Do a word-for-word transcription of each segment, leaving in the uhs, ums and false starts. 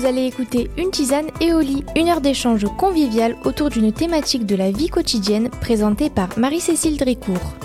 Vous allez écouter Une tisane et au lit, une heure d'échange convivial autour d'une thématique de la vie quotidienne présentée par Marie-Cécile Drécourt.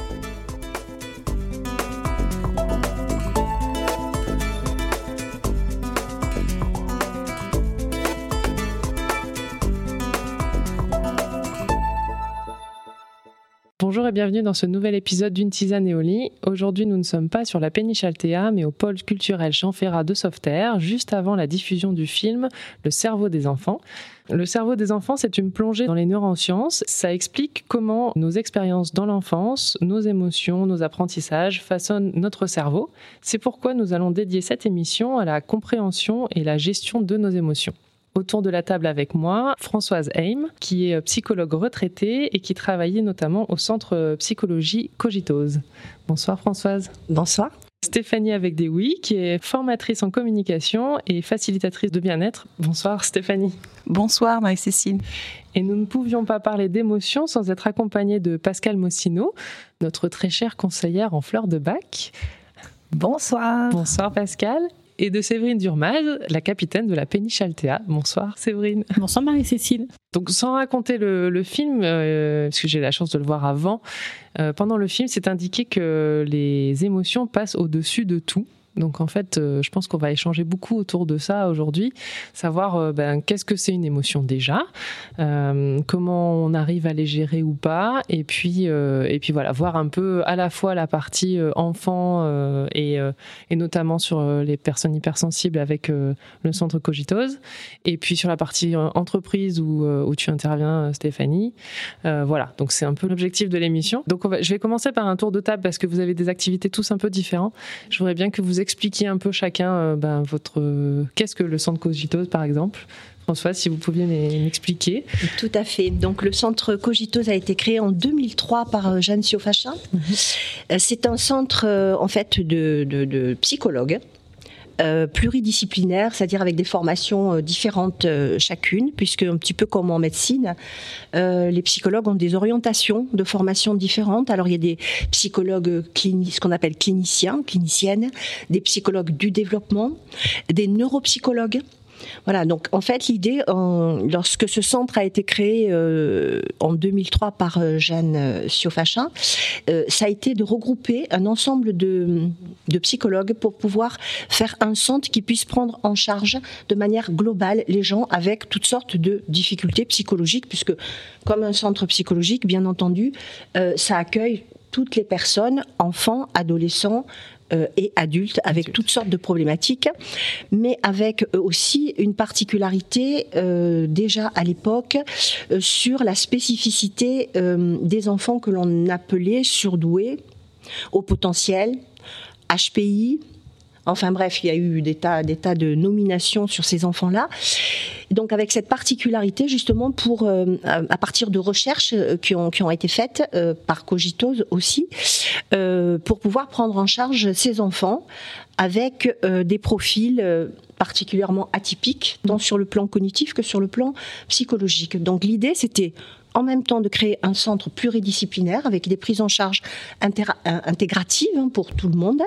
Bonjour et bienvenue dans ce nouvel épisode d'Une tisane et au lit. Aujourd'hui, nous ne sommes pas sur la péniche Altea, mais au pôle culturel Jean Ferrat de Sauveterre, juste avant la diffusion du film Le cerveau des enfants. Le cerveau des enfants, c'est une plongée dans les neurosciences. Ça explique comment nos expériences dans l'enfance, nos émotions, nos apprentissages façonnent notre cerveau. C'est pourquoi nous allons dédier cette émission à la compréhension et la gestion de nos émotions. Autour de la table avec moi, Françoise Heim, qui est psychologue retraitée et qui travaillait notamment au centre psychologie Cogitose. Bonsoir Françoise. Bonsoir. Stéphanie avec des oui, qui est formatrice en communication et facilitatrice de bien-être. Bonsoir Stéphanie. Bonsoir Marie-Cécile. Et nous ne pouvions pas parler d'émotions sans être accompagnés de Pascale Mossino, notre très chère conseillère en fleurs de bac. Bonsoir. Bonsoir Pascale. Et de Séverine Durmaz, la capitaine de la péniche Altea. Bonsoir Séverine. Bonsoir Marie-Cécile. Donc sans raconter le, le film, euh, parce que j'ai la chance de le voir avant, euh, pendant le film, c'est indiqué que les émotions passent au-dessus de tout. Donc en fait, euh, je pense qu'on va échanger beaucoup autour de ça aujourd'hui, savoir euh, ben, qu'est-ce que c'est une émotion déjà, euh, comment on arrive à les gérer ou pas, et puis, euh, et puis voilà, voir un peu à la fois la partie euh, enfant euh, et, euh, et notamment sur euh, les personnes hypersensibles avec euh, le centre Cogitose, et puis sur la partie euh, entreprise où, euh, où tu interviens Stéphanie. Euh, voilà, donc c'est un peu l'objectif de l'émission. Donc on va, je vais commencer par un tour de table parce que vous avez des activités tous un peu différentes. Je voudrais bien que vous expliquer un peu chacun euh, ben, votre euh, qu'est-ce que le centre Cogitose par exemple. Françoise, si vous pouviez m'expliquer. Tout à fait. Donc le centre Cogitose a été créé en deux mille trois par Jeanne Siofachin. Mm-hmm. C'est un centre euh, en fait de, de, de psychologues. Euh, pluridisciplinaire, c'est-à-dire avec des formations euh, différentes euh, chacune, puisque un petit peu comme en médecine, euh, les psychologues ont des orientations de formation différentes. Alors il y a des psychologues clini- ce qu'on appelle cliniciens, cliniciennes, des psychologues du développement, des neuropsychologues. Voilà, donc en fait l'idée, en, lorsque ce centre a été créé euh, en deux mille trois par euh, Jeanne euh, Siofachin, euh, ça a été de regrouper un ensemble de, de psychologues pour pouvoir faire un centre qui puisse prendre en charge de manière globale les gens avec toutes sortes de difficultés psychologiques, puisque comme un centre psychologique, bien entendu, euh, ça accueille toutes les personnes, enfants, adolescents, Euh, et adultes avec Adulte. toutes sortes de problématiques, mais avec euh, aussi une particularité euh, déjà à l'époque euh, sur la spécificité euh, des enfants que l'on appelait surdoués, haut potentiel, H P I. Enfin bref, il y a eu des tas, des tas de nominations sur ces enfants-là. Donc avec cette particularité justement pour euh, à partir de recherches euh, qui ont qui ont été faites euh, par Cogitose aussi euh, pour pouvoir prendre en charge ces enfants avec euh, des profils euh, particulièrement atypiques tant sur le plan cognitif que sur le plan psychologique. Donc l'idée c'était en même temps de créer un centre pluridisciplinaire avec des prises en charge intégra- intégratives hein, pour tout le monde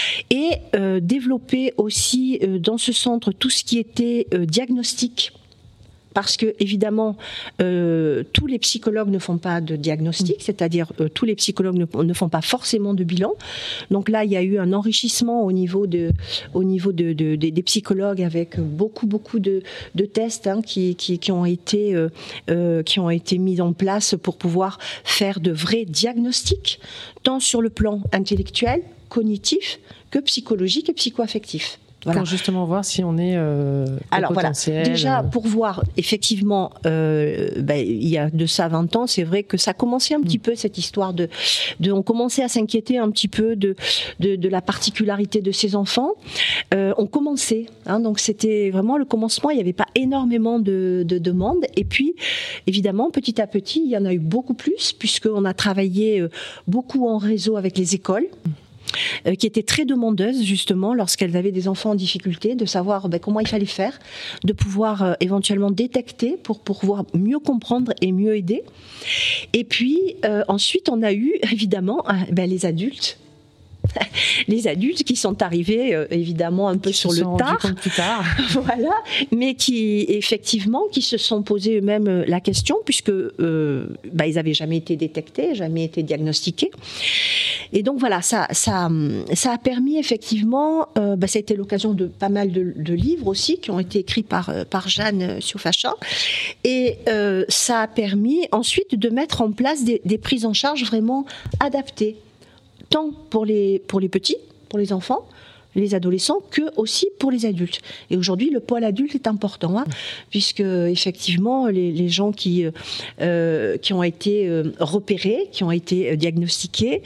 et euh, développer aussi euh, dans ce centre tout ce qui était euh, diagnostic. Parce que évidemment, euh, tous les psychologues ne font pas de diagnostic, mmh. c'est-à-dire euh, tous les psychologues ne, ne font pas forcément de bilan. Donc là, il y a eu un enrichissement au niveau de, au niveau de, de, de des psychologues avec beaucoup beaucoup de, de tests hein, qui, qui, qui ont été euh, euh, qui ont été mis en place pour pouvoir faire de vrais diagnostics, tant sur le plan intellectuel, cognitif, que psychologique et psychoaffectif. Voilà. Pour justement voir si on est euh, Alors potentiel. Voilà, déjà pour voir effectivement, euh, ben, il y a de ça vingt ans, c'est vrai que ça commençait un mmh. petit peu cette histoire de, de, on commençait à s'inquiéter un petit peu de de, de la particularité de ces enfants. Euh, on commençait, hein, donc c'était vraiment le commencement. Il n'y avait pas énormément de, de demandes, et puis évidemment petit à petit, il y en a eu beaucoup plus puisqu'on a travaillé beaucoup en réseau avec les écoles. Mmh. Euh, qui étaient très demandeuses justement lorsqu'elles avaient des enfants en difficulté, de savoir ben, comment il fallait faire, de pouvoir euh, éventuellement détecter pour, pour pouvoir mieux comprendre et mieux aider. Et puis euh, ensuite on a eu évidemment euh, ben, les adultes les adultes qui sont arrivés euh, évidemment un peu qui sur se le sont tard, rendus compte plus tard. voilà, mais qui effectivement qui se sont posé eux-mêmes la question puisque euh, bah, ils n'avaient jamais été détectés, jamais été diagnostiqués. Et donc voilà, ça, ça, ça a permis effectivement, euh, bah, ça a été l'occasion de pas mal de, de livres aussi qui ont été écrits par, par Jeanne Siofachan. Et euh, ça a permis ensuite de mettre en place des, des prises en charge vraiment adaptées, tant pour les, pour les petits, pour les enfants, les adolescents, que aussi pour les adultes. Et aujourd'hui, le pôle adulte est important, hein, puisque effectivement, les, les gens qui, euh, qui ont été euh, repérés, qui ont été diagnostiqués,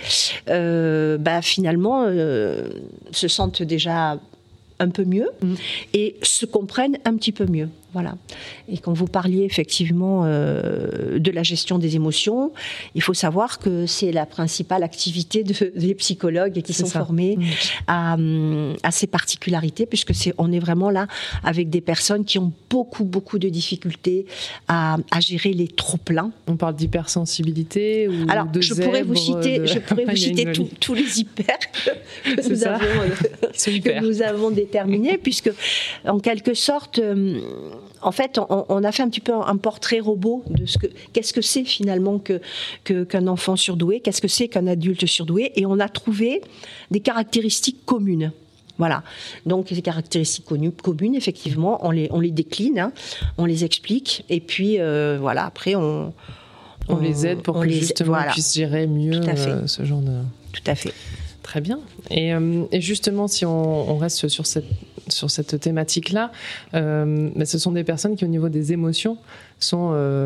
euh, bah, finalement, euh, se sentent déjà un peu mieux mmh. et se comprennent un petit peu mieux. Voilà. Et quand vous parliez effectivement euh, de la gestion des émotions, il faut savoir que c'est la principale activité de, des psychologues qui c'est sont ça. formés mmh. à, à ces particularités, puisque c'est, on est vraiment là avec des personnes qui ont beaucoup, beaucoup de difficultés à, à gérer les trop-pleins. On parle d'hypersensibilité ou Alors, de je pourrais vous citer, de... je pourrais vous citer tout, tous les hyper que, que, nous avons, euh, que nous avons déterminés, puisque en quelque sorte... Euh, En fait, on, on a fait un petit peu un portrait robot de ce que, qu'est-ce que c'est finalement que, que, qu'un enfant surdoué, qu'est-ce que c'est qu'un adulte surdoué, et on a trouvé des caractéristiques communes. Voilà. Donc, les caractéristiques communes, effectivement, on les, on les décline, hein, on les explique, et puis, euh, voilà, après, on... On, on les aide pour que les, justement voilà. ils puissent gérer mieux euh, ce genre de... Tout à fait. Très bien. Et, euh, et justement, si on, on reste sur cette, sur cette thématique-là, euh, mais ce sont des personnes qui, au niveau des émotions, sont euh,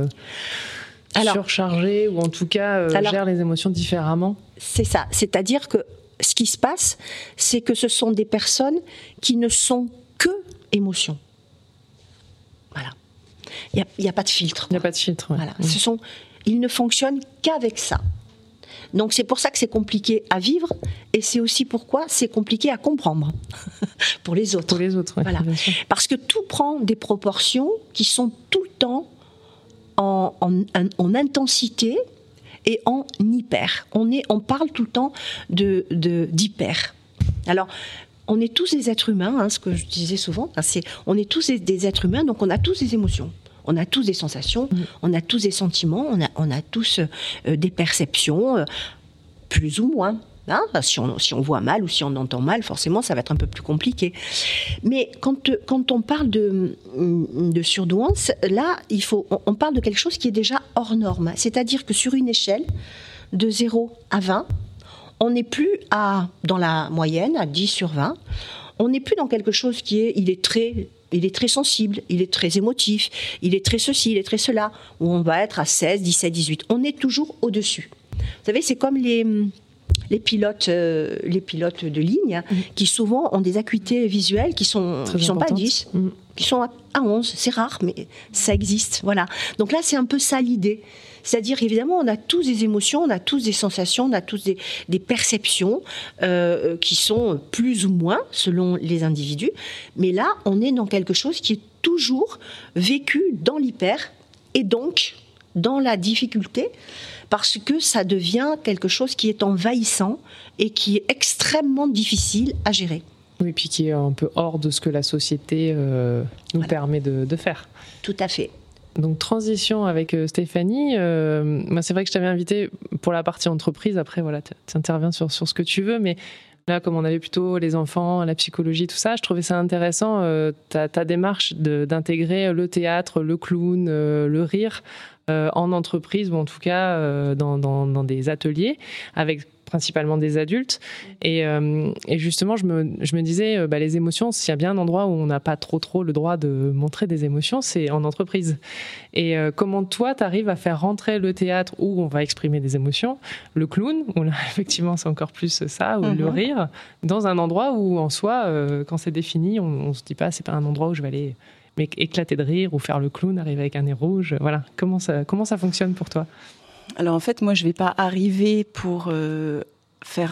alors, surchargées ou en tout cas euh, alors, gèrent les émotions différemment. C'est ça. C'est-à-dire que ce qui se passe, c'est que ce sont des personnes qui ne sont que émotions. Voilà. Il n'y a, a pas de filtre. Il n'y a pas de filtre. Ouais. Voilà. Mmh. Ce sont, ils ne fonctionnent qu'avec ça. Donc c'est pour ça que c'est compliqué à vivre et c'est aussi pourquoi c'est compliqué à comprendre pour les autres. Pour les autres, oui, voilà. Parce que tout prend des proportions qui sont tout le temps en, en, en intensité et en hyper. On, est, on parle tout le temps de, de, d'hyper. Alors, on est tous des êtres humains, hein, ce que je disais souvent, c'est, on est tous des, des êtres humains, donc on a tous des émotions. On a tous des sensations, mmh. on a tous des sentiments, on a, on a tous euh, des perceptions, euh, plus ou moins. Hein, si, on, si on voit mal ou si on entend mal, forcément, ça va être un peu plus compliqué. Mais quand, quand on parle de, de surdouance, là, il faut, on, on parle de quelque chose qui est déjà hors norme. C'est-à-dire que sur une échelle de zéro à vingt, on n'est plus à, dans la moyenne, à dix sur vingt, on n'est plus dans quelque chose qui est, il est très... Il est très sensible, il est très émotif, il est très ceci, il est très cela, où on va être à seize, dix-sept, dix-huit. On est toujours au-dessus. Vous savez, c'est comme les, les, pilotes, euh, les pilotes de ligne, mmh. qui souvent ont des acuités visuelles qui sont, qui sont pas à dix, mmh. qui sont à, à onze. C'est rare, mais ça existe. Voilà. Donc là, c'est un peu ça l'idée. C'est-à-dire, évidemment, on a tous des émotions, on a tous des sensations, on a tous des, des perceptions euh, qui sont plus ou moins selon les individus. Mais là, on est dans quelque chose qui est toujours vécu dans l'hyper et donc dans la difficulté parce que ça devient quelque chose qui est envahissant et qui est extrêmement difficile à gérer. Oui, puis qui est un peu hors de ce que la société euh, nous voilà. permet de, de faire. Tout à fait. Donc, transition avec euh, Stéphanie. Euh, moi, c'est vrai que je t'avais invité pour la partie entreprise. Après, voilà, tu interviens sur, sur ce que tu veux. Mais là, comme on avait plutôt les enfants, la psychologie, tout ça, je trouvais ça intéressant, euh, ta, ta démarche de, d'intégrer le théâtre, le clown, euh, le rire euh, en entreprise, ou en tout cas euh, dans, dans, dans des ateliers, avec principalement des adultes. Et, euh, et justement, je me, je me disais, euh, bah, les émotions, s'il y a bien un endroit où on n'a pas trop, trop le droit de montrer des émotions, c'est en entreprise. Et euh, comment toi, tu arrives à faire rentrer le théâtre où on va exprimer des émotions, le clown, où là, effectivement, c'est encore plus ça, ou mm-hmm. le rire, dans un endroit où, en soi, euh, quand c'est défini, on ne se dit pas, c'est pas un endroit où je vais aller mais éclater de rire ou faire le clown, arriver avec un nez rouge. Voilà. Comment ça, comment ça fonctionne pour toi ? Alors en fait, moi, je ne vais pas arriver pour euh, faire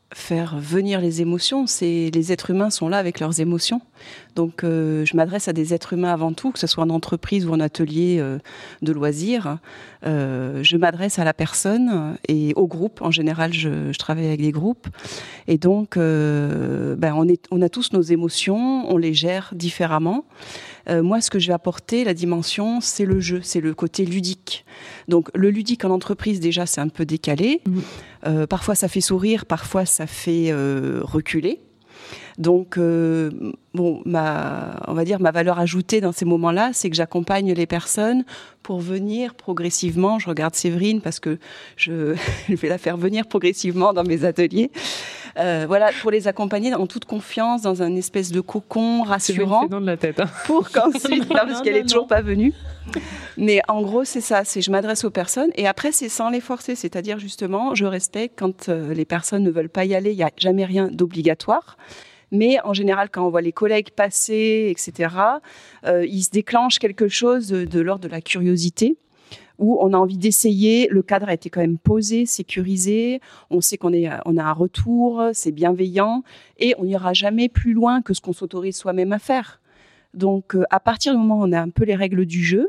faire venir les émotions. C'est, les êtres humains sont là avec leurs émotions. Donc, euh, je m'adresse à des êtres humains avant tout, que ce soit en entreprise ou en atelier euh, de loisirs. Euh, je m'adresse à la personne et au groupe. En général, je, je travaille avec des groupes. Et donc, euh, ben, on, est, on a tous nos émotions, on les gère différemment. Euh, moi, ce que je vais apporter, la dimension, c'est le jeu, c'est le côté ludique. Donc, le ludique en entreprise, déjà, c'est un peu décalé. Mmh. Euh, parfois, ça fait sourire, parfois, ça fait euh, reculer. Donc, euh, bon, ma, on va dire ma valeur ajoutée dans ces moments-là, c'est que j'accompagne les personnes pour venir progressivement. Je regarde Séverine parce que je, je vais la faire venir progressivement dans mes ateliers. Euh, voilà, pour les accompagner en toute confiance, dans un espèce de cocon rassurant. C'est de la tête. Hein. Pour qu'ensuite, non, parce qu'elle est toujours pas venue. Mais en gros, c'est ça, c'est je m'adresse aux personnes et après, c'est sans les forcer. C'est-à-dire, justement, je respecte quand euh, les personnes ne veulent pas y aller, il n'y a jamais rien d'obligatoire. Mais en général, quand on voit les collègues passer, et cetera, euh, il se déclenche quelque chose de, de l'ordre de la curiosité, où on a envie d'essayer. Le cadre a été quand même posé, sécurisé. On sait qu'on est, on a un retour, c'est bienveillant, et on n'ira jamais plus loin que ce qu'on s'autorise soi-même à faire. Donc, euh, à partir du moment où on a un peu les règles du jeu,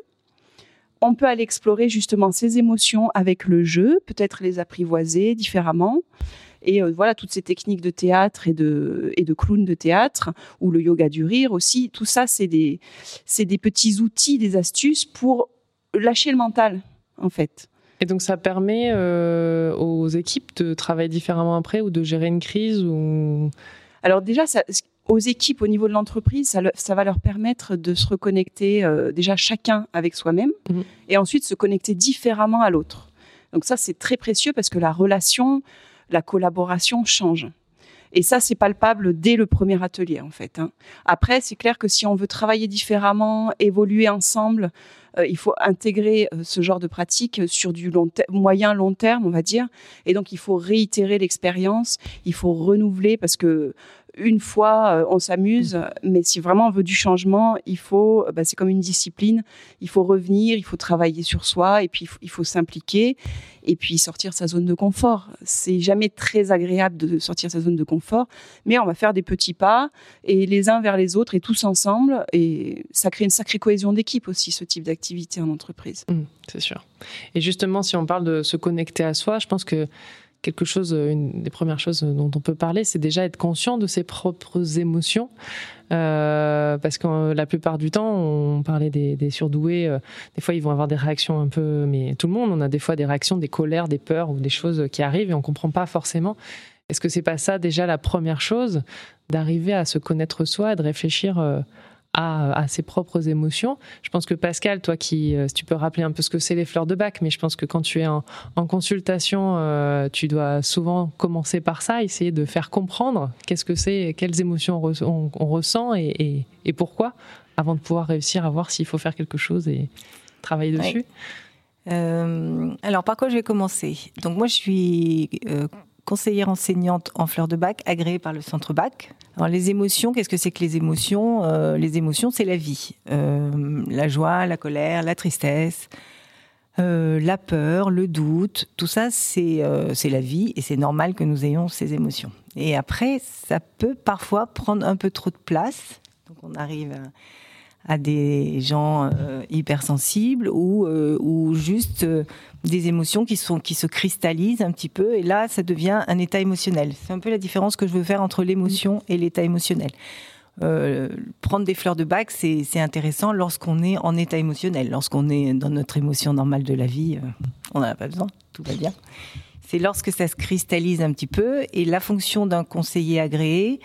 on peut aller explorer justement ces émotions avec le jeu, peut-être les apprivoiser différemment. Et euh, voilà, toutes ces techniques de théâtre et de, et de clown de théâtre, ou le yoga du rire aussi, tout ça, c'est des, c'est des petits outils, des astuces pour lâcher le mental, en fait. Et donc, ça permet euh, aux équipes de travailler différemment après ou de gérer une crise ou... Alors déjà, ça, aux équipes au niveau de l'entreprise, ça, le, ça va leur permettre de se reconnecter euh, déjà chacun avec soi-même mmh. et ensuite se connecter différemment à l'autre. Donc ça, c'est très précieux parce que la relation... la collaboration change. Et ça, c'est palpable dès le premier atelier, en fait. Hein. Après, c'est clair que si on veut travailler différemment, évoluer ensemble, euh, il faut intégrer euh, ce genre de pratique sur du long te- moyen, long terme, on va dire. Et donc, il faut réitérer l'expérience, il faut renouveler, parce que une fois, euh, on s'amuse, mais si vraiment on veut du changement, il faut, bah, c'est comme une discipline, il faut revenir, il faut travailler sur soi, et puis il faut, il faut s'impliquer, et puis sortir sa zone de confort. C'est jamais très agréable de sortir sa zone de confort, mais on va faire des petits pas, et les uns vers les autres, et tous ensemble, et ça crée une sacrée cohésion d'équipe aussi, ce type d'activité en entreprise. Mmh, c'est sûr. Et justement, si on parle de se connecter à soi, je pense que quelque chose, une des premières choses dont on peut parler, c'est déjà être conscient de ses propres émotions. Euh, parce que la plupart du temps, on parlait des, des surdoués, euh, des fois ils vont avoir des réactions un peu, mais tout le monde, on a des fois des réactions, des colères, des peurs ou des choses qui arrivent et on comprend pas forcément. Est-ce que c'est pas ça déjà la première chose, d'arriver à se connaître soi et de réfléchir euh, À, à ses propres émotions. Je pense que Pascal, toi qui, si tu peux rappeler un peu ce que c'est les fleurs de bac, mais je pense que quand tu es en, en consultation, euh, tu dois souvent commencer par ça, essayer de faire comprendre qu'est-ce que c'est, quelles émotions on, on, on ressent et, et, et pourquoi, avant de pouvoir réussir à voir s'il faut faire quelque chose et travailler dessus. Oui. Euh, alors, par quoi je vais commencer ? Donc moi, je suis euh, conseillère enseignante en fleurs de bac, agréée par le Centre Bac. Alors les émotions, qu'est-ce que c'est que les émotions ? euh, Les émotions, c'est la vie. Euh, la joie, la colère, la tristesse, euh, la peur, le doute, tout ça, c'est, euh, c'est la vie et c'est normal que nous ayons ces émotions. Et après, ça peut parfois prendre un peu trop de place. Donc on arrive à, à des gens euh, hypersensibles ou, euh, ou juste euh, des émotions qui, sont, qui se cristallisent un petit peu, et là, ça devient un état émotionnel. C'est un peu la différence que je veux faire entre l'émotion et l'état émotionnel. Euh, prendre des fleurs de bac, c'est, c'est intéressant lorsqu'on est en état émotionnel. Lorsqu'on est dans notre émotion normale de la vie, euh, on n'en a pas besoin, tout va bien. C'est lorsque ça se cristallise un petit peu, et la fonction d'un conseiller agréé,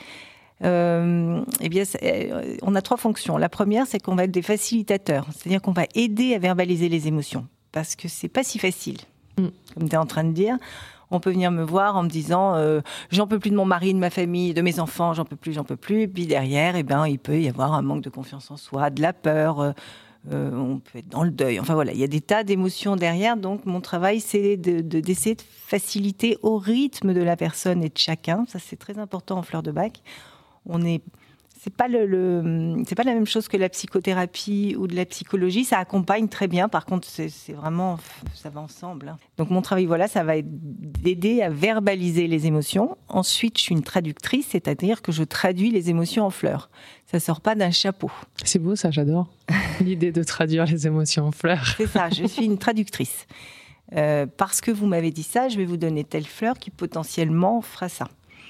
Euh, eh bien, on a trois fonctions. La première, c'est qu'on va être des facilitateurs, c'est-à-dire qu'on va aider à verbaliser les émotions, parce que c'est pas si facile. Mm. Comme tu es en train de dire, on peut venir me voir en me disant euh, j'en peux plus de mon mari, de ma famille, de mes enfants, j'en peux plus, j'en peux plus. Puis derrière, eh ben, il peut y avoir un manque de confiance en soi, de la peur. Euh, euh, on peut être dans le deuil. Enfin voilà, il y a des tas d'émotions derrière. Donc mon travail, c'est de, de, d'essayer de faciliter au rythme de la personne et de chacun. Ça, c'est très important en fleurs de bac. On est, c'est pas le, le c'est pas la même chose que la psychothérapie ou de la psychologie. Ça accompagne très bien. Par contre, c'est, c'est vraiment ça va ensemble. Hein. Donc mon travail, voilà, ça va être d'aider à verbaliser les émotions. Ensuite, je suis une traductrice, c'est-à-dire que je traduis les émotions en fleurs. Ça sort pas d'un chapeau. C'est beau, ça, j'adore l'idée de traduire les émotions en fleurs. C'est ça. Je suis une traductrice. Euh, parce que vous m'avez dit ça, je vais vous donner telle fleur qui potentiellement fera ça.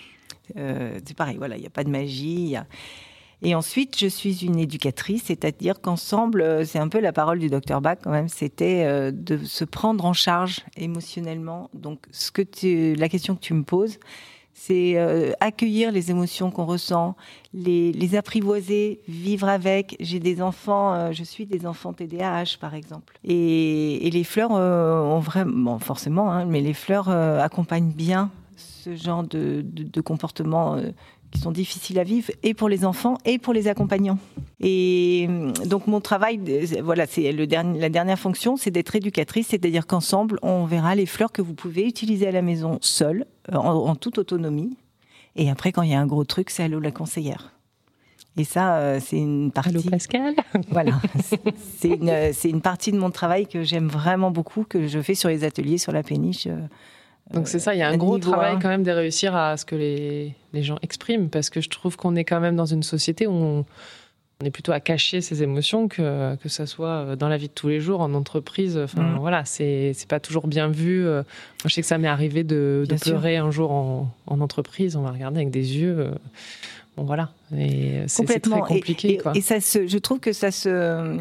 Euh, c'est pareil, voilà, il n'y a pas de magie. Y a... Et ensuite, je suis une éducatrice, c'est-à-dire qu'ensemble, c'est un peu la parole du docteur Bach quand même, c'était euh, de se prendre en charge émotionnellement. Donc, ce que tu, la question que tu me poses, c'est euh, accueillir les émotions qu'on ressent, les, les apprivoiser, vivre avec. J'ai des enfants, euh, je suis des enfants T D A H par exemple. Et, et les fleurs euh, ont vraiment, bon, forcément, hein, mais les fleurs euh, accompagnent bien ce genre de, de, de comportements euh, qui sont difficiles à vivre, et pour les enfants et pour les accompagnants. Et donc mon travail, voilà, c'est le dernier, la dernière fonction, c'est d'être éducatrice, c'est-à-dire qu'ensemble, on verra les fleurs que vous pouvez utiliser à la maison seule, en, en toute autonomie. Et après, quand il y a un gros truc, c'est allô la conseillère. Et ça, euh, c'est une partie... Allô Pascal. Voilà, c'est, c'est, une, c'est une partie de mon travail que j'aime vraiment beaucoup, que je fais sur les ateliers, sur la péniche. Euh, Donc c'est ça, il y a un gros travail quand même de réussir à ce que les, les gens expriment, parce que je trouve qu'on est quand même dans une société où on, on est plutôt à cacher ses émotions, que, que ça soit dans la vie de tous les jours, en entreprise. Enfin mmh. voilà, c'est, c'est pas toujours bien vu. Moi je sais que ça m'est arrivé de, de pleurer un jour en, en entreprise, on m'a regardé avec des yeux... Bon voilà, et c'est, c'est très compliqué. Et, et, quoi. et ça se, je trouve que ça se...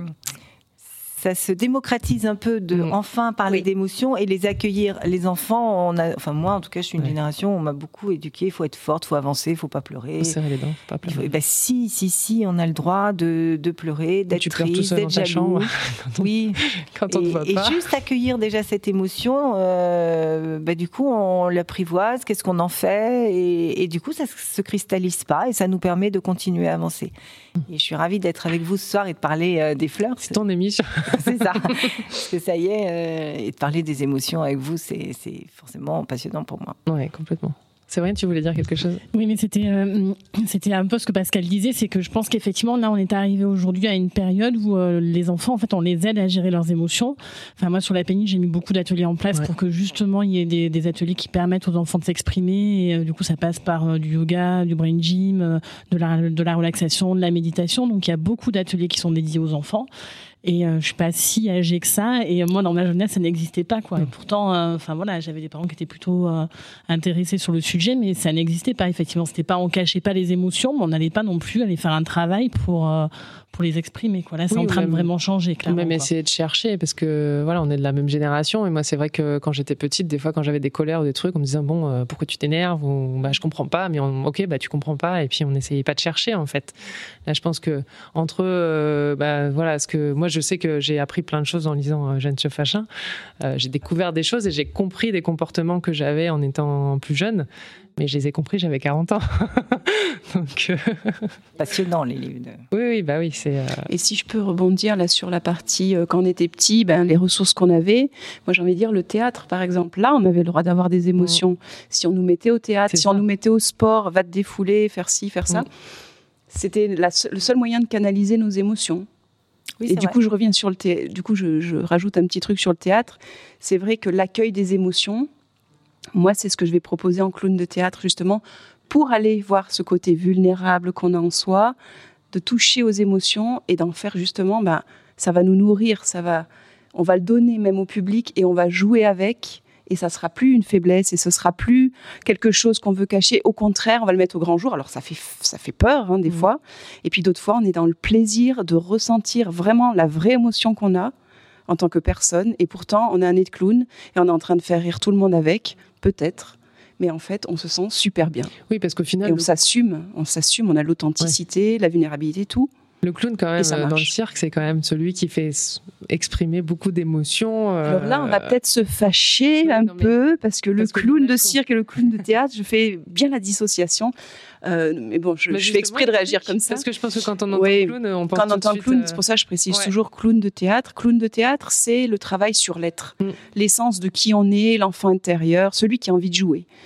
ça se démocratise un peu de mmh. enfin parler oui. d'émotions et les accueillir. Les enfants, on a, enfin moi en tout cas, je suis une ouais. génération, on m'a beaucoup éduquée. Il faut être forte, il faut avancer, il faut pas pleurer. Faut serrer les dents, faut pas pleurer. Faut, bah, si, si, si, on a le droit de, de pleurer, d'être tu triste, d'être jaloux. Chambre, quand on, oui. Quand on et, te voit et pas. juste accueillir déjà cette émotion, euh, bah, du coup, on l'apprivoise. Qu'est-ce qu'on en fait, et, et du coup, ça se cristallise pas et ça nous permet de continuer à avancer. Et je suis ravie d'être avec vous ce soir et de parler euh, des fleurs. C'est ton émission. C'est ça. Parce que ça y est, euh, et de parler des émotions avec vous, c'est, c'est forcément passionnant pour moi. Oui, complètement. Séverine, tu voulais dire quelque chose ? Oui, mais c'était, euh, c'était un peu ce que Pascal disait, c'est que je pense qu'effectivement, là, on est arrivé aujourd'hui à une période où euh, les enfants, en fait, on les aide à gérer leurs émotions. Enfin, moi, sur la péniche, j'ai mis beaucoup d'ateliers en place ouais. pour que justement, il y ait des, des ateliers qui permettent aux enfants de s'exprimer. Et euh, du coup, ça passe par euh, du yoga, du brain gym, euh, de la, de la relaxation, de la méditation. Donc, il y a beaucoup d'ateliers qui sont dédiés aux enfants. Et euh, je suis pas si âgée que ça. Et euh, moi, dans ma jeunesse, ça n'existait pas, quoi. Et pourtant, enfin euh, voilà, j'avais des parents qui étaient plutôt euh, intéressés sur le sujet, mais ça n'existait pas. Effectivement, c'était pas, on cachait pas les émotions, mais on n'allait pas non plus aller faire un travail pour euh, pour les exprimer, quoi. Là, c'est oui, en train même, de vraiment changer, clairement. Même quoi. Essayer de chercher, parce que voilà, on est de la même génération. Et moi, c'est vrai que quand j'étais petite, des fois, quand j'avais des colères ou des trucs, on me disait bon, euh, pourquoi tu t'énerves, ou bah je comprends pas. Mais on, ok, bah tu comprends pas. Et puis on n'essayait pas de chercher, en fait. Là, je pense que entre euh, bah voilà, ce que moi, je sais que j'ai appris plein de choses en lisant euh, Jeanne Fachin. Euh, j'ai découvert des choses et j'ai compris des comportements que j'avais en étant plus jeune. Mais je les ai compris, j'avais quarante ans. Donc, euh... passionnant, les livres. De... Oui, oui, bah oui. C'est, euh... Et si je peux rebondir là sur la partie, euh, quand on était petit, ben, les ressources qu'on avait, moi j'ai envie de dire le théâtre, par exemple. Là, on avait le droit d'avoir des émotions. Mmh. Si on nous mettait au théâtre, c'est si ça. On nous mettait au sport, va te défouler, faire ci, faire ça, mmh. c'était la, le seul moyen de canaliser nos émotions. Oui, et du vrai. coup, je reviens sur le théâtre. Du coup, je, je rajoute un petit truc sur le théâtre. C'est vrai que l'accueil des émotions, moi, c'est ce que je vais proposer en clown de théâtre, justement, pour aller voir ce côté vulnérable qu'on a en soi, de toucher aux émotions et d'en faire justement, ben, ça va nous nourrir, ça va, on va le donner même au public et on va jouer avec. Et ça sera plus une faiblesse et ce sera plus quelque chose qu'on veut cacher. Au contraire, on va le mettre au grand jour. Alors ça fait ça fait peur hein, des mmh. fois. Et puis d'autres fois, on est dans le plaisir de ressentir vraiment la vraie émotion qu'on a en tant que personne. Et pourtant, on a un nez de clown et on est en train de faire rire tout le monde avec, peut-être. Mais en fait, on se sent super bien. Oui, parce qu'au final, et on le... s'assume, on s'assume, on a l'authenticité, ouais. la vulnérabilité, tout. Le clown, quand même, dans le cirque, c'est quand même celui qui fait exprimer beaucoup d'émotions. Euh... Alors là, on va peut-être se fâcher oui, un non, peu, parce que parce le que clown de cirque et le clown de théâtre, je fais bien la dissociation. Euh, mais bon, je, je fais exprès de réagir comme ça. Parce que je pense que quand on entend oui, clown, on pense quand on tout entend de suite, clown, euh... c'est pour ça que je précise ouais. toujours clown de théâtre. Clown de théâtre, c'est le travail sur l'être, mm. l'essence de qui on est, l'enfant intérieur, celui qui a envie de jouer.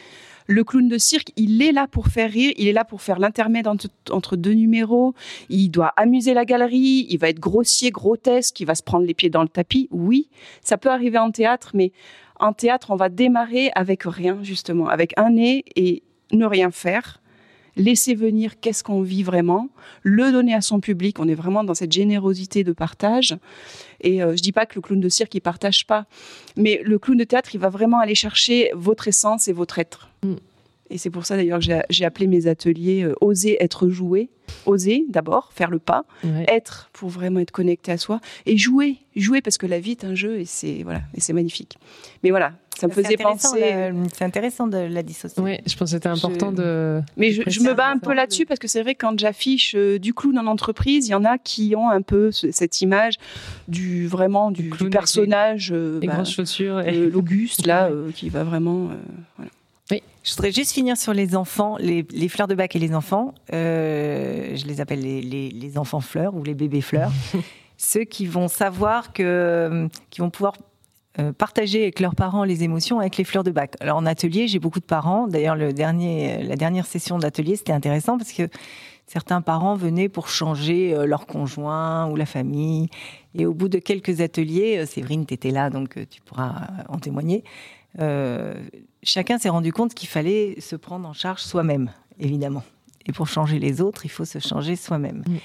Le clown de cirque, il est là pour faire rire, il est là pour faire l'intermède entre, entre deux numéros, il doit amuser la galerie, il va être grossier, grotesque, il va se prendre les pieds dans le tapis. Oui, ça peut arriver en théâtre, mais en théâtre, on va démarrer avec rien, justement, avec un nez et ne rien faire. Laisser venir qu'est-ce qu'on vit vraiment, le donner à son public. On est vraiment dans cette générosité de partage. Et euh, je dis pas que le clown de cirque, il partage pas. Mais le clown de théâtre, il va vraiment aller chercher votre essence et votre être. Mm. Et c'est pour ça d'ailleurs que j'ai, j'ai appelé mes ateliers euh, « Oser être joué ». Oser d'abord, faire le pas. Ouais. Être pour vraiment être connecté à soi. Et jouer, jouer parce que la vie est un jeu et c'est, voilà, et c'est magnifique. Mais voilà, ça me c'est faisait penser... La, c'est intéressant de la dissocier. Oui, je pense que c'était important je... de... Mais je, je me bats un peu là-dessus parce que c'est vrai que quand j'affiche euh, du clown en entreprise, il y en a qui ont un peu ce, cette image du, vraiment, du, du personnage... Les, euh, les bah, grosses chaussures. Et... Euh, l'Auguste, là, euh, qui va vraiment... Euh, voilà. Oui, je voudrais juste finir sur les enfants, les, les fleurs de bac et les enfants. Euh, je les appelle les, les, les enfants fleurs ou les bébés fleurs. Ceux qui vont savoir que, qui vont pouvoir euh, partager avec leurs parents les émotions avec les fleurs de bac. Alors en atelier, j'ai beaucoup de parents. D'ailleurs, le dernier, la dernière session d'atelier, c'était intéressant parce que certains parents venaient pour changer euh, leur conjoint ou la famille. Et au bout de quelques ateliers, euh, Séverine, tu étais là, donc euh, tu pourras en témoigner. Euh, chacun s'est rendu compte qu'il fallait se prendre en charge soi-même, évidemment. Et pour changer les autres, il faut se changer soi-même. Mmh.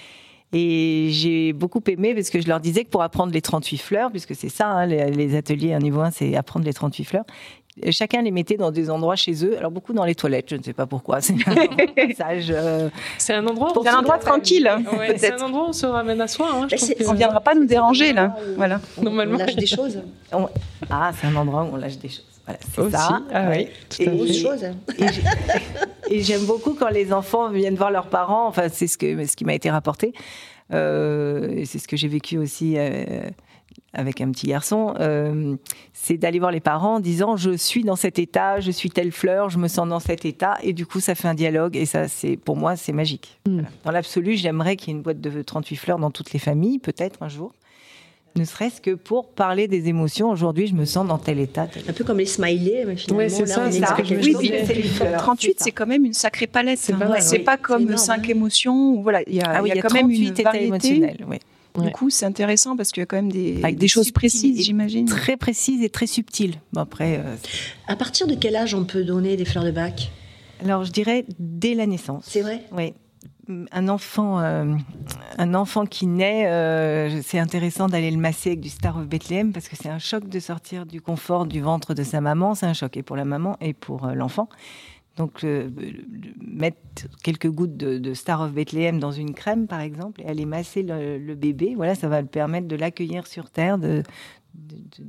Et j'ai beaucoup aimé, parce que je leur disais que pour apprendre les trente-huit fleurs, puisque c'est ça, hein, les, les ateliers à niveau un, c'est apprendre les trente-huit fleurs, chacun les mettait dans des endroits chez eux, alors beaucoup dans les toilettes, je ne sais pas pourquoi. C'est un passage, euh, c'est un endroit, c'est un endroit tranquille, hein, ouais, peut-être. C'est un endroit où on se ramène à soi. Hein, que... On ne viendra pas nous déranger, là. Voilà. Normalement. On lâche des choses. On... Ah, c'est un endroit où on lâche des choses. Voilà, c'est aussi. Ça. Ah oui, tout et, à fait. Chose. Et, et j'aime beaucoup quand les enfants viennent voir leurs parents. Enfin, c'est ce que ce qui m'a été rapporté. Euh, et c'est ce que j'ai vécu aussi euh, avec un petit garçon. Euh, c'est d'aller voir les parents en disant je suis dans cet état, je suis telle fleur, je me sens dans cet état. Et du coup, ça fait un dialogue. Et ça, c'est pour moi, c'est magique. Mm. Voilà. Dans l'absolu, j'aimerais qu'il y ait une boîte de trente-huit fleurs dans toutes les familles, peut-être un jour. Ne serait-ce que pour parler des émotions. Aujourd'hui, je me sens dans tel état. Tel un peu comme les smileys, mais finalement. Oui, c'est là, ça. on C'est est ce que je oui, puis c'est les trente-huit, c'est, c'est quand même une sacrée palette. C'est, hein. pas, c'est oui. pas comme c'est cinq énorme, émotions. Voilà, il y a, ah oui, il y a, y a quand même une variété. Oui. Du ouais. coup, c'est intéressant parce qu'il y a quand même des, des, des choses précises, j'imagine. Très précises et très subtiles. Bon, après, euh, à partir de quel âge on peut donner des fleurs de bac ? Alors, je dirais dès la naissance. C'est vrai ? Oui. Un enfant, euh, un enfant qui naît, euh, c'est intéressant d'aller le masser avec du Star of Bethlehem parce que c'est un choc de sortir du confort du ventre de sa maman. C'est un choc et pour la maman et pour euh, l'enfant. Donc, euh, mettre quelques gouttes de, de Star of Bethlehem dans une crème, par exemple, et aller masser le, le bébé, voilà, ça va le permettre de l'accueillir sur Terre, de, de, de,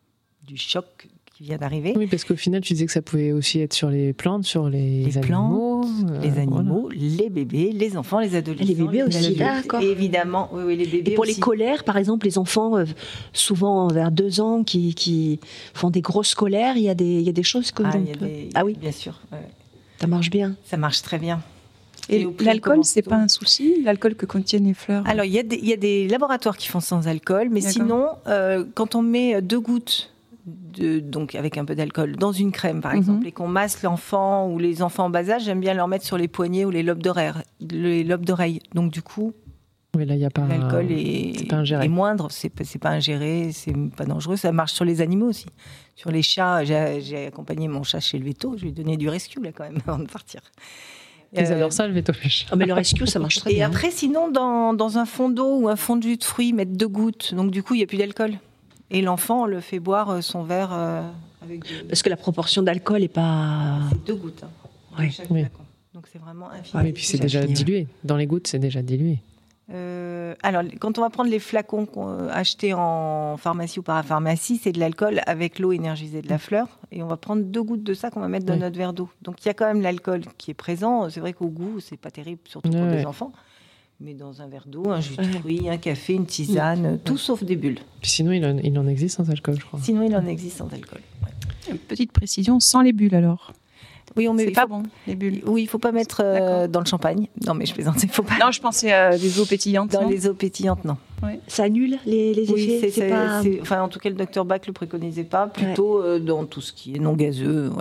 du choc qui vient d'arriver. Oui, parce qu'au final, tu disais que ça pouvait aussi être sur les plantes, sur les, les animaux. Plantes, euh, les animaux, voilà. Les bébés, les enfants, les adolescents. Les bébés aussi, adultes, d'accord. Évidemment, oui, oui, les bébés. Et pour aussi. les colères, par exemple, les enfants, euh, souvent vers deux ans, qui, qui font des grosses colères, il y a des, il y a des choses que ah, l'on y a peut... des... Ah oui, bien sûr. Ouais. Ça marche bien. Ça marche très bien. Et, et l'alcool, c'est pas un souci, l'alcool que contiennent les fleurs? Alors, il y, y a des laboratoires qui font sans alcool, mais d'accord. Sinon, euh, quand on met deux gouttes, de, donc avec un peu d'alcool, dans une crème, par exemple, mm-hmm. et qu'on masse l'enfant ou les enfants en bas âge, j'aime bien leur mettre sur les poignets ou les lobes d'oreille. Les lobes d'oreille. Donc, du coup, oui, là, y a pas l'alcool un... est, c'est pas ingéré. est moindre, c'est, c'est pas ingéré, c'est pas dangereux. Ça marche sur les animaux aussi. Sur les chats, j'ai, j'ai accompagné mon chat chez le véto, je lui ai donné du rescue, là, quand même, avant de partir. Ils euh... adorent ça, le veto pêche. Oh, mais le rescue, ça marche très et bien. Et après, sinon, dans, dans un fond d'eau ou un fond de jus de fruits, mettre deux gouttes. Donc, du coup, il n'y a plus d'alcool. Et l'enfant, on le fait boire son verre euh, avec du... Parce que la proportion d'alcool n'est pas... C'est deux gouttes. Hein, oui. Oui. Donc, c'est vraiment infini. Oui, et puis c'est déjà fini, dilué. Dans les gouttes, c'est déjà dilué. Euh, alors, quand on va prendre les flacons achetés en pharmacie ou parapharmacie, c'est de l'alcool avec l'eau énergisée de la fleur. Et on va prendre deux gouttes de ça qu'on va mettre dans oui. notre verre d'eau. Donc, il y a quand même l'alcool qui est présent. C'est vrai qu'au goût, c'est pas terrible, surtout pour ouais. des enfants. Mais dans un verre d'eau, un jus de fruits, un café, une tisane, ouais. tout sauf des bulles. Puis sinon, il en, il en existe sans alcool, je crois. Sinon, il en existe sans alcool. Ouais. Une petite précision, sans les bulles alors. Oui, on met, c'est pas faut, bon, les bulles. Oui, il ne faut pas mettre euh, dans le champagne. Non, mais je plaisante, il faut pas. Non, je pensais à des eaux pétillantes. Dans non les eaux pétillantes, non. Ouais. Ça annule les, les oui, effets. C'est, c'est c'est, pas... c'est, enfin, en tout cas, le docteur Bach le préconisait pas. Plutôt ouais. euh, dans tout ce qui est non gazeux, voilà.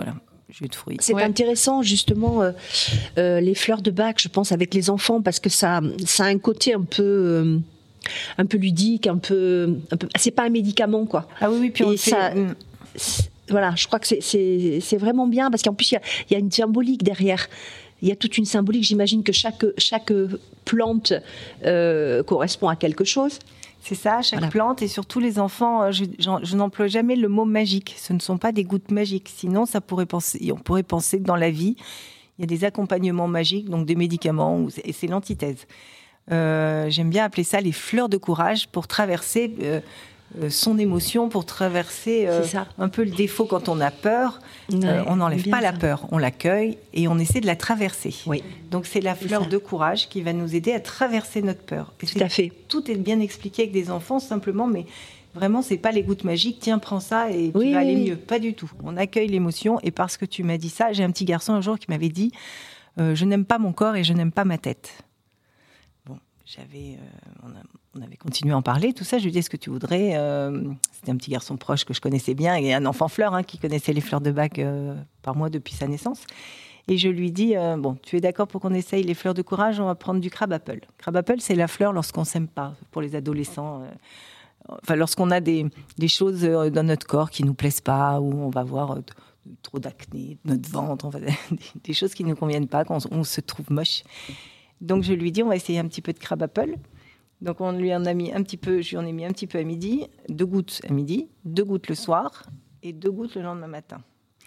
jus de fruits. C'est Ouais. intéressant justement euh, euh, les fleurs de bac, je pense, avec les enfants, parce que ça, ça a un côté un peu, euh, un peu ludique, un peu, un peu. C'est pas un médicament, quoi. Ah oui, oui, puis on Et le fait, ça- mm. C'est- Voilà, je crois que c'est, c'est, c'est vraiment bien, parce qu'en plus il y a, il y a une symbolique derrière. Il y a toute une symbolique. J'imagine que chaque chaque plante euh, correspond à quelque chose. C'est ça, chaque Voilà. plante, et surtout les enfants, euh, je, j'en- je n'emploie jamais le mot magique. Ce ne sont pas des gouttes magiques. Sinon, ça pourrait penser, on pourrait penser que dans la vie, il y a des accompagnements magiques, donc des médicaments, ou- et c'est l'antithèse. Euh, j'aime bien appeler ça les fleurs de courage pour traverser euh, euh, son émotion, pour traverser euh, C'est ça. un peu le défaut quand on a peur. Ouais, Euh, on n'enlève bien pas la ça. peur, on l'accueille et on essaie de la traverser. Oui, Donc c'est la C'est fleur ça. de courage qui va nous aider à traverser notre peur. Et tout c'est- à fait. Tout est bien expliqué avec des enfants simplement, mais vraiment c'est pas les gouttes magiques. Tiens, prends ça et tu Oui, vas oui, aller oui. mieux. Pas du tout. On accueille l'émotion et parce que tu m'as dit ça, j'ai un petit garçon un jour qui m'avait dit euh, je n'aime pas mon corps et je n'aime pas ma tête. Bon, j'avais, euh, on, a- on avait continué à en parler, tout ça. Je lui dis est-ce que tu voudrais euh, C'était un petit garçon proche que je connaissais bien et un enfant fleur hein, qui connaissait les fleurs de bac euh, par mois depuis sa naissance. Et je lui dis euh, bon, tu es d'accord pour qu'on essaye les fleurs de courage? On va prendre du crabe apple. Crabe apple, c'est la fleur lorsqu'on s'aime pas, pour les adolescents. euh, Enfin, lorsqu'on a des, des choses euh, dans notre corps qui nous plaisent pas, ou on va voir euh, trop d'acné, notre ventre, enfin, des, des choses qui ne nous conviennent pas, qu'on on se trouve moche. Donc je lui dis, on va essayer un petit peu de crabe apple. Donc on lui en a mis un petit peu, je lui en ai mis un petit peu à midi, deux gouttes à midi, deux gouttes le soir et deux gouttes le lendemain matin.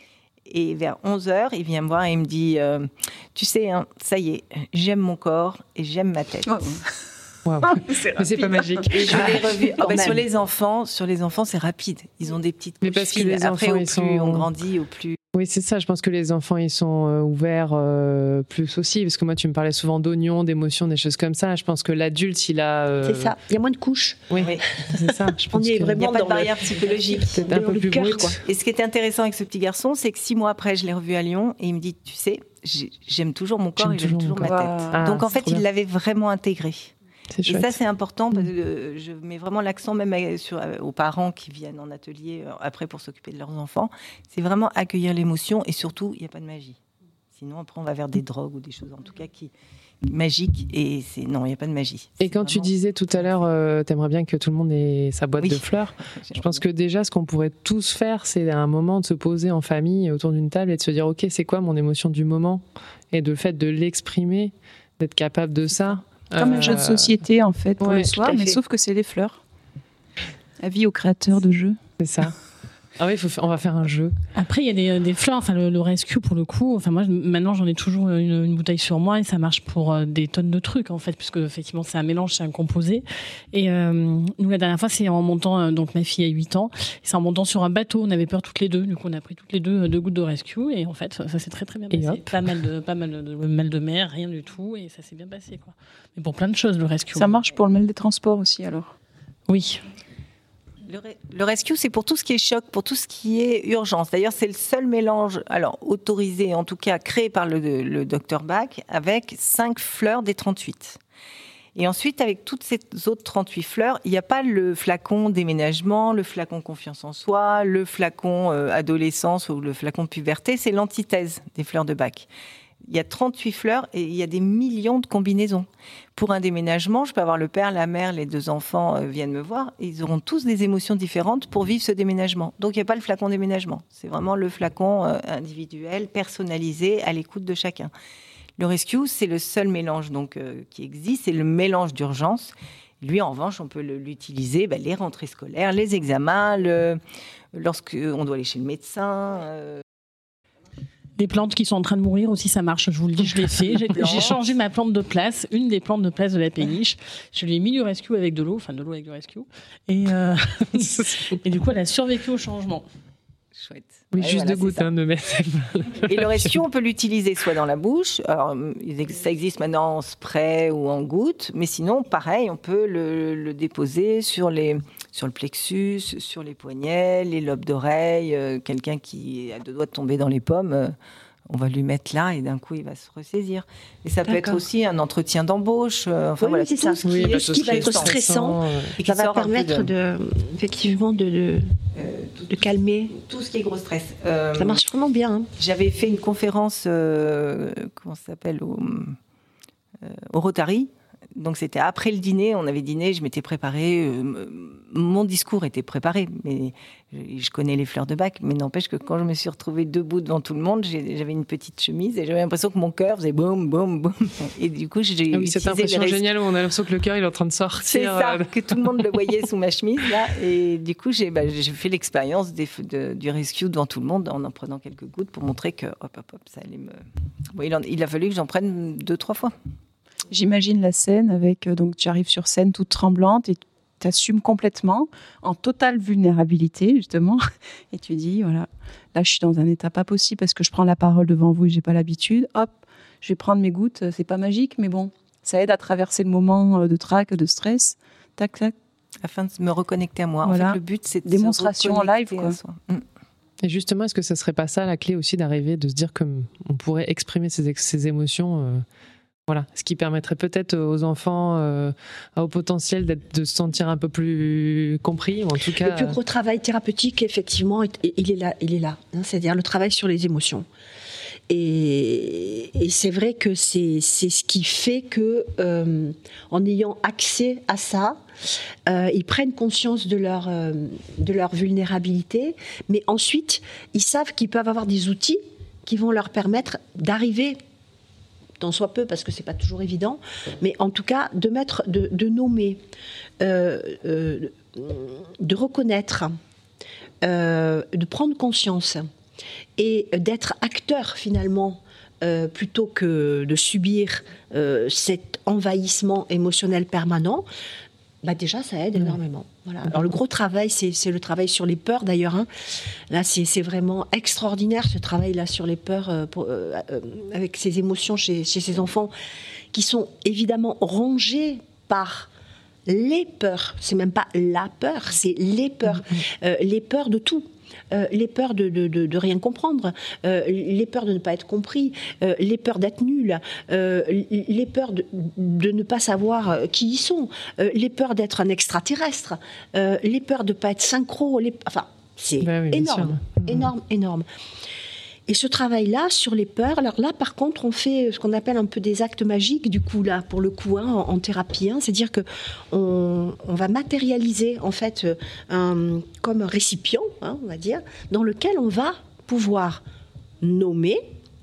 Et vers onze heures, il vient me voir et il me dit, euh, tu sais, hein, ça y est, j'aime mon corps et j'aime ma tête. Waouh. Mais c'est pas magique. Et je l'ai revu. Ah Quand bah, même. sur les enfants, sur les enfants, c'est rapide. Ils ont des petites Mais couches parce que fines. les Après, enfants, au ils plus sont- on grandit, au plus. Oui, c'est ça. Je pense que les enfants, ils sont euh, ouverts euh, plus aussi. Parce que moi, tu me parlais souvent d'oignons, d'émotions, des choses comme ça. Je pense que l'adulte, il a. euh, C'est ça. Il y a moins de couches. Oui, Oui. c'est ça. Je pense On y est que- Il vraiment n'y a pas dans de le- barrière psychologique. C'est un dans peu le plus cœur, brut. quoi. Et ce qui était intéressant avec ce petit garçon, c'est que six mois après, je l'ai revu à Lyon et il me dit, tu sais, j'ai- j'aime toujours mon corps J'aime et j'aime toujours toujours mon ma corps. tête. Ah, Donc en c'est fait, trop il bien. l'avait vraiment intégré. C'est Et chouette. ça, c'est important parce que euh, je mets vraiment l'accent même à- sur, euh, aux parents qui viennent en atelier euh, après pour s'occuper de leurs enfants. C'est vraiment accueillir l'émotion et surtout, il n'y a pas de magie. Sinon, après, on va vers des drogues ou des choses en tout cas qui magiques. Et c'est non, il n'y a pas de magie. Et C'est quand tu vraiment- disais tout à l'heure, euh, t'aimerais bien que tout le monde ait sa boîte Oui. de fleurs. Je pense que déjà, ce qu'on pourrait tous faire, c'est à un moment de se poser en famille autour d'une table et de se dire, ok, c'est quoi mon émotion du moment? Et de le fait de l'exprimer, d'être capable de ça. Comme un jeu de Euh, société, en fait, pour ouais, le tout soir, à mais fait. sauf que c'est les fleurs. Avis aux créateurs de jeux. C'est ça. Ah oui, faut fa- on va faire un jeu. Après, il y a des, des fleurs, enfin le, le rescue pour le coup. Enfin moi, je- maintenant, j'en ai toujours une, une bouteille sur moi et ça marche pour euh, des tonnes de trucs en fait, puisque effectivement, c'est un mélange, c'est un composé. Et euh, nous, la dernière fois, c'est en montant. euh, donc ma fille a huit ans, et c'est en montant sur un bateau. On avait peur toutes les deux, du coup, on a pris toutes les deux euh, deux gouttes de rescue et en fait, ça, ça s'est très très bien Et passé. hop. Pas mal de pas mal de, de mal de mer, rien du tout, et ça s'est bien passé quoi. Mais pour plein de choses, le rescue. Ça marche pour le mal des transports aussi, alors. Oui. Le, re- le rescue, c'est pour tout ce qui est choc, pour tout ce qui est urgence. D'ailleurs, c'est le seul mélange, alors autorisé, en tout cas créé par le, le docteur Bach, avec cinq fleurs des trente-huit. Et ensuite, avec toutes ces autres trente-huit fleurs, il n'y a pas le flacon déménagement, le flacon confiance en soi, le flacon euh, adolescence ou le flacon puberté. C'est l'antithèse des fleurs de Bach. Il y a trente-huit fleurs et il y a des millions de combinaisons. Pour un déménagement, je peux avoir le père, la mère, les deux enfants euh, viennent me voir. Et ils auront tous des émotions différentes pour vivre ce déménagement. Donc, il n'y a pas le flacon déménagement. C'est vraiment le flacon euh, individuel, personnalisé, à l'écoute de chacun. Le rescue, c'est le seul mélange donc, euh, qui existe. C'est le mélange d'urgence. Lui, en revanche, on peut le- l'utiliser bah, les rentrées scolaires, les examens, le, lorsqu'on doit aller chez le médecin. euh, Les plantes qui sont en train de mourir aussi, ça marche. Je vous le dis, je l'ai fait. J'ai, j'ai changé ma plante de place, une des plantes de place de la péniche. Je lui ai mis du rescue avec de l'eau, enfin de l'eau avec du rescue. Et, euh, et du coup, elle a survécu au changement. Chouette. Oui, Ouais, juste voilà, deux gouttes c'est ça. hein, de mettre. Et le rescue, on peut l'utiliser soit dans la bouche, alors il ex- ça existe maintenant en spray ou en gouttes, mais sinon, pareil, on peut le, le déposer sur, les, sur le plexus, sur les poignets, les lobes d'oreilles, euh, quelqu'un qui a deux doigts de tomber dans les pommes, euh, on va lui mettre là et d'un coup il va se ressaisir. Et ça peut D'accord. être aussi un entretien d'embauche. Euh, enfin Oui, voilà, c'est tout ça. ce Oui, Et bah, ce qui va être stressant, euh, et qui ça va sort un peu permettre de... effectivement de, de, euh, tout, de calmer. tout ce qui est gros stress. Euh, Ça marche vraiment bien. Hein. J'avais fait une conférence, euh, comment ça s'appelle, au, euh, au Rotary. Donc c'était après le dîner, on avait dîné, je m'étais préparée, euh, mon discours était préparé, mais je, je connais les fleurs de bac, mais n'empêche que quand je me suis retrouvée debout devant tout le monde, j'ai, j'avais une petite chemise et j'avais l'impression que mon cœur faisait boum, boum, boum. Et du coup, j'ai Ah oui, cette utilisé impression les res- géniale où on a l'impression que le cœur il est en train de sortir. C'est ça, euh, que tout le monde le voyait sous ma chemise là, et du coup j'ai, bah, j'ai fait l'expérience des, de, du rescue devant tout le monde en en prenant quelques gouttes pour montrer que hop hop hop ça allait me. Bon, il, en, il a fallu que j'en prenne deux trois fois. J'imagine la scène avec, euh, donc tu arrives sur scène toute tremblante et tu assumes complètement, en totale vulnérabilité justement, et tu dis, voilà, là je suis dans un état pas possible parce que je prends la parole devant vous et j'ai pas l'habitude, hop, je vais prendre mes gouttes, c'est pas magique, mais bon, ça aide à traverser le moment de trac, de stress, tac, tac. Afin de me reconnecter à moi. Voilà. En fait, le but c'est de Démonstration se en live, reconnecter quoi. à soi. Mm. Et justement, est-ce que ça serait pas ça la clé aussi d'arriver, de se dire qu'on pourrait exprimer ses, ex- ses émotions euh, voilà, ce qui permettrait peut-être aux enfants euh, à haut potentiel d'être, de se sentir un peu plus compris, ou en tout cas. Le plus gros travail thérapeutique, effectivement, est- il est là. Il est là hein, c'est-à-dire le travail sur les émotions. Et, et c'est vrai que c'est, c'est ce qui fait que, euh, en ayant accès à ça, euh, ils prennent conscience de leur, euh, de leur vulnérabilité, mais ensuite, ils savent qu'ils peuvent avoir des outils qui vont leur permettre d'arriver, tant soit peu, parce que c'est pas toujours évident, mais en tout cas, de mettre, de, de nommer, euh, euh, de reconnaître, euh, de prendre conscience et d'être acteur finalement euh, plutôt que de subir euh, cet envahissement émotionnel permanent. Bah déjà, ça aide énormément. Voilà. Alors le gros travail, c'est, c'est le travail sur les peurs d'ailleurs. Hein. Là, c'est, c'est vraiment extraordinaire ce travail-là sur les peurs, euh, pour, euh, euh, avec ces émotions chez, chez ces enfants qui sont évidemment rongées par les peurs. C'est même pas la peur, c'est les peurs, euh, les peurs de tout. Euh, les peurs de, de, de, de rien comprendre, euh, les peurs de ne pas être compris, euh, les peurs d'être nul, euh, les peurs de, de ne pas savoir qui ils sont, euh, les peurs d'être un extraterrestre, euh, les peurs de ne pas être synchro, les... enfin, c'est Ben oui, bien énorme, sûr. énorme, énorme. Et ce travail-là, sur les peurs, alors là, par contre, on fait ce qu'on appelle un peu des actes magiques, du coup, là, pour le coup, hein, en, en thérapie. Hein, c'est-à-dire qu'on on va matérialiser, en fait, un, comme un récipient, hein, on va dire, dans lequel on va pouvoir nommer,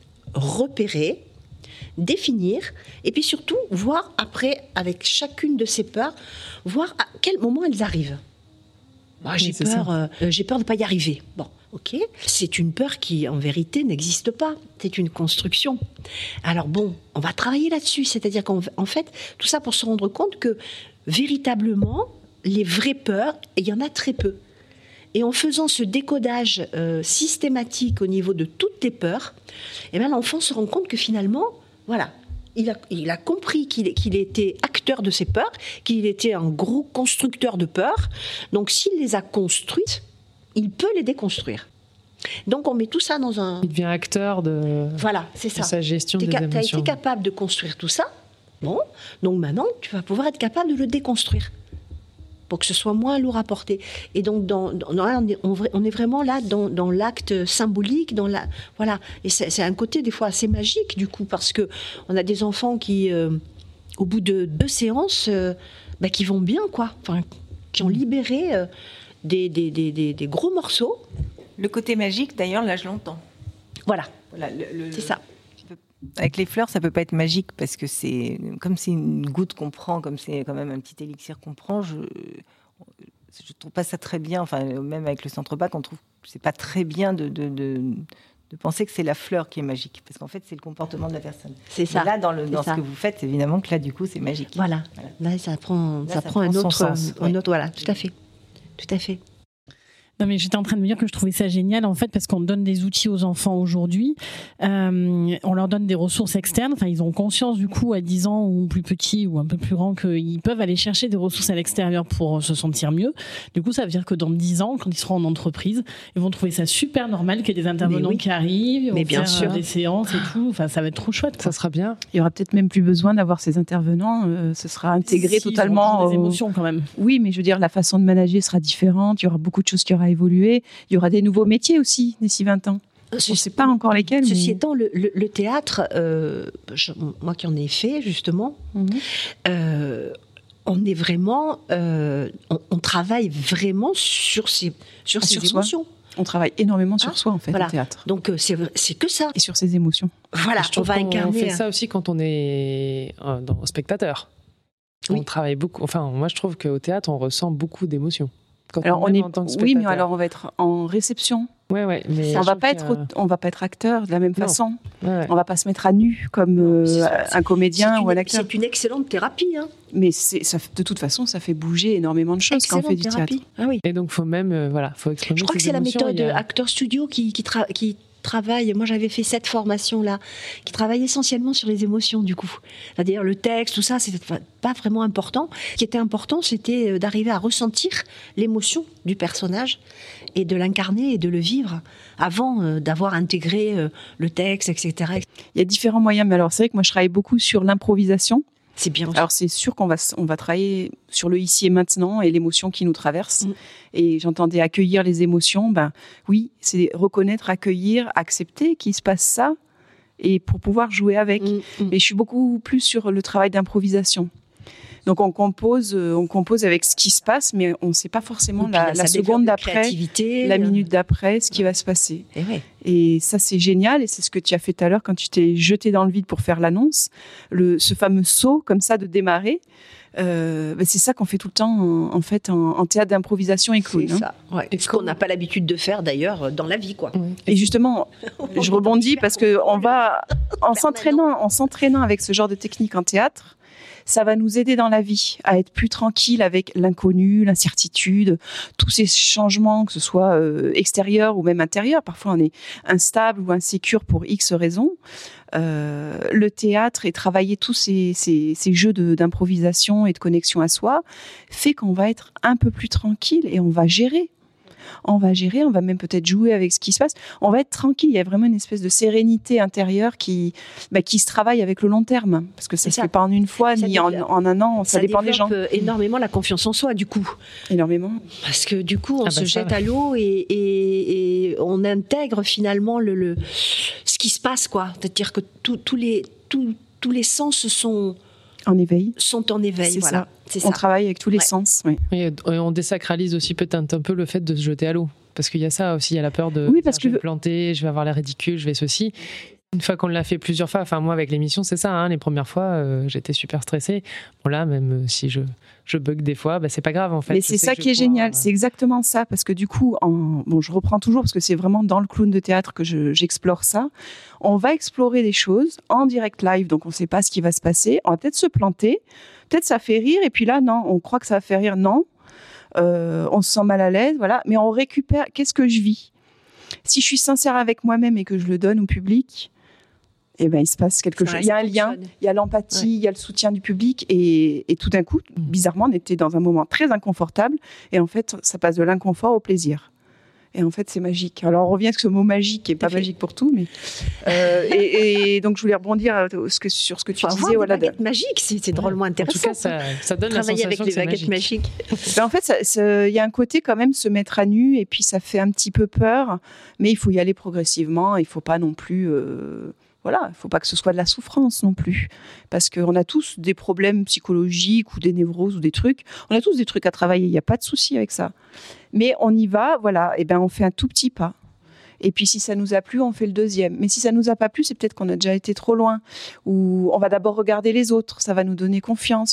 repérer, définir, et puis surtout, voir après, avec chacune de ces peurs, voir à quel moment elles arrivent. Bah, j'ai, oui, peur, euh, j'ai peur de ne pas y arriver. Bon. Ok, c'est une peur qui, en vérité, n'existe pas. C'est une construction. Alors bon, on va travailler là-dessus. C'est-à-dire qu'en en fait, tout ça pour se rendre compte que, véritablement, les vraies peurs, il y en a très peu. Et en faisant ce décodage euh, systématique au niveau de toutes les peurs, eh bien, l'enfant se rend compte que finalement, voilà, il a, il a compris qu'il, qu'il était acteur de ses peurs, qu'il était un gros constructeur de peurs. Donc, s'il les a construites, il peut les déconstruire. Donc on met tout ça dans un... Il devient acteur de, voilà, c'est de ça. sa gestion T'es des ca- émotions. T'as été capable de construire tout ça. Bon, donc maintenant, tu vas pouvoir être capable de le déconstruire pour que ce soit moins lourd à porter. Et donc, dans, dans, là, on, est, on, on est vraiment là dans, dans l'acte symbolique, dans la, voilà. Et c'est, c'est un côté des fois assez magique du coup, parce que on a des enfants qui, euh, au bout de deux séances, euh, bah, qui vont bien, quoi. Enfin, qui ont libéré euh, des, des, des, des, des gros morceaux. Le côté magique, d'ailleurs, là, je l'entends. Voilà, Voilà, le, le, c'est ça. Avec les fleurs, ça peut pas être magique parce que c'est comme c'est une goutte qu'on prend, comme c'est quand même un petit élixir qu'on prend. Je je trouve pas ça très bien. Enfin, même avec le centre bac, on trouve que c'est pas très bien de, de, de, de penser que c'est la fleur qui est magique, parce qu'en fait, c'est le comportement de la personne. C'est ça. Mais là, dans, le, C'est dans ça. ce que vous faites, évidemment que là, du coup, c'est magique. Voilà. Voilà. Là, ça prend, Là, ça ça prend un prend son autre, sens, un ouais. autre, voilà, tout à fait, tout à fait. Non, mais j'étais en train de me dire que je trouvais ça génial, en fait, parce qu'on donne des outils aux enfants aujourd'hui. Euh, on leur donne des ressources externes. Enfin, ils ont conscience, du coup, à dix ans ou plus petits ou un peu plus grands, qu'ils peuvent aller chercher des ressources à l'extérieur pour se sentir mieux. Du coup, ça veut dire que dans dix ans, quand ils seront en entreprise, ils vont trouver ça super normal qu'il y ait des intervenants oui. qui arrivent, ils vont mais bien faire sûr. des séances et tout. Enfin, ça va être trop chouette, quoi. Ça sera bien. Il y aura peut-être même plus besoin d'avoir ces intervenants. Euh, ce sera intégré si, totalement. Ils ont des au... émotions, quand même. Oui, mais je veux dire, la façon de manager sera différente. Il y aura beaucoup de choses qui auront évolué. Il y aura des nouveaux métiers aussi d'ici vingt ans. Je ne sais pas encore lesquels. Ceci mais... étant, le, le, le théâtre, euh, je, moi qui en ai fait justement, mm-hmm. euh, on est vraiment, euh, on, on travaille vraiment sur ces, sur ah, ces sur émotions. Soi. On travaille énormément sur ah, soi en fait voilà. au théâtre. Donc c'est, c'est que ça. Et sur ses émotions. Voilà, je on va incarner. On fait ça aussi quand on est euh, dans, spectateur. Oui. On travaille beaucoup. Enfin, moi je trouve qu'au théâtre on ressent beaucoup d'émotions. Quand alors on, on est, en tant que oui, mais alors on va être en réception. Ouais, ouais, mais on va pas être, a... on va pas être acteur de la même non. façon. Ouais, ouais. On va pas se mettre à nu comme non, euh, un comédien une, ou un acteur. C'est une excellente thérapie, hein. Mais c'est, ça, de toute façon, ça fait bouger énormément de choses excellente quand on fait du thérapie. théâtre. Ah oui. Et donc faut même, euh, voilà, faut exprimer. Je crois que c'est émotions, la méthode a... Acteur Studio qui qui, tra- qui travaille. Moi, j'avais fait cette formation-là, qui travaille essentiellement sur les émotions, du coup. C'est-à-dire le texte, tout ça, c'était pas vraiment important. Ce qui était important, c'était d'arriver à ressentir l'émotion du personnage et de l'incarner et de le vivre avant euh, d'avoir intégré euh, le texte, et cetera. Il y a différents moyens, mais alors c'est vrai que moi, je travaille beaucoup sur l'improvisation. C'est bien. Alors c'est sûr qu'on va on va travailler sur le ici et maintenant et l'émotion qui nous traverse. Mmh. Et j'entendais accueillir les émotions. Ben oui, c'est reconnaître, accueillir, accepter qu'il se passe ça et pour pouvoir jouer avec. Mmh. Mais je suis beaucoup plus sur le travail d'improvisation. Donc on compose, on compose avec ce qui se passe, mais on ne sait pas forcément la, la seconde d'après, la minute d'après, ce qui va se passer. Et, ouais. et ça c'est génial, et c'est ce que tu as fait tout à l'heure quand tu t'es jeté dans le vide pour faire l'annonce, le, ce fameux saut comme ça de démarrer. Euh, ben c'est ça qu'on fait tout le temps en, en fait en, en théâtre d'improvisation et clown. C'est ça. Ouais. Ce qu'on n'a pas l'habitude de faire d'ailleurs dans la vie, quoi. Et justement, je rebondis parce que on va en s'entraînant, en s'entraînant avec ce genre de technique en théâtre. Ça va nous aider dans la vie à être plus tranquille avec l'inconnu, l'incertitude, tous ces changements, que ce soit euh, extérieurs ou même intérieurs. Parfois, on est instable ou insécure pour X raisons. Euh, le théâtre et travailler tous ces, ces, ces jeux de, d'improvisation et de connexion à soi fait qu'on va être un peu plus tranquille et on va gérer. On va gérer, on va même peut-être jouer avec ce qui se passe. On va être tranquille. Il y a vraiment une espèce de sérénité intérieure qui, bah, qui se travaille avec le long terme. Parce que ça ne se fait pas en une fois, ça ni en, en un an. Ça, ça dépend des gens. Ça développe énormément la confiance en soi, du coup. Énormément. Parce que du coup, on ah se bah jette va. à l'eau et, et, et on intègre finalement le, le, ce qui se passe, quoi. C'est-à-dire que tous les, tous, tous les sens sont... En éveil. Sont en éveil, c'est voilà. Ça. C'est on ça. travaille avec tous les ouais. sens. Oui. Et on désacralise aussi peut-être un peu le fait de se jeter à l'eau. Parce qu'il y a ça aussi, il y a la peur de oui, parce je que... vais me planter, je vais avoir l'air ridicule, je vais ceci. Une fois qu'on l'a fait plusieurs fois, enfin moi avec l'émission c'est ça, hein, les premières fois euh, j'étais super stressée. Bon là même si je, je bug des fois, bah, c'est pas grave en fait. Mais c'est ça qui est pouvoir, génial, euh... c'est exactement ça, parce que du coup, en... bon je reprends toujours parce que c'est vraiment dans le clown de théâtre que je, j'explore ça. On va explorer des choses en direct live, donc on sait pas ce qui va se passer, on va peut-être se planter, peut-être ça fait rire, et puis là non, on croit que ça va faire rire, non. Euh, on se sent mal à l'aise, voilà, mais on récupère, qu'est-ce que je vis ? Si je suis sincère avec moi-même et que je le donne au public, eh ben, il se passe quelque ça chose. Il y a un lien, il y a l'empathie, ouais. il y a le soutien du public, et, et tout d'un coup, bizarrement, on était dans un moment très inconfortable, et en fait, ça passe de l'inconfort au plaisir. Et en fait, c'est magique. Alors, on revient à ce mot magique, qui n'est pas magique pour tout, mais euh, et, et donc je voulais rebondir sur ce que tu enfin, disais. Voilà, des baguettes de... magiques, c'est, c'est drôlement intéressant. En tout cas, ça, ça donne travailler la sensation avec que les baguettes magique. magiques. Ben, en fait, il y a un côté quand même se mettre à nu, et puis ça fait un petit peu peur, mais il faut y aller progressivement. Il ne faut pas non plus. Euh, Voilà, il ne faut pas que ce soit de la souffrance non plus, parce qu'on a tous des problèmes psychologiques ou des névroses ou des trucs. On a tous des trucs à travailler, il n'y a pas de souci avec ça. Mais on y va, voilà, et ben on fait un tout petit pas. Et puis si ça nous a plu, on fait le deuxième. Mais si ça nous a pas plu, c'est peut-être qu'on a déjà été trop loin. Ou on va d'abord regarder les autres, ça va nous donner confiance.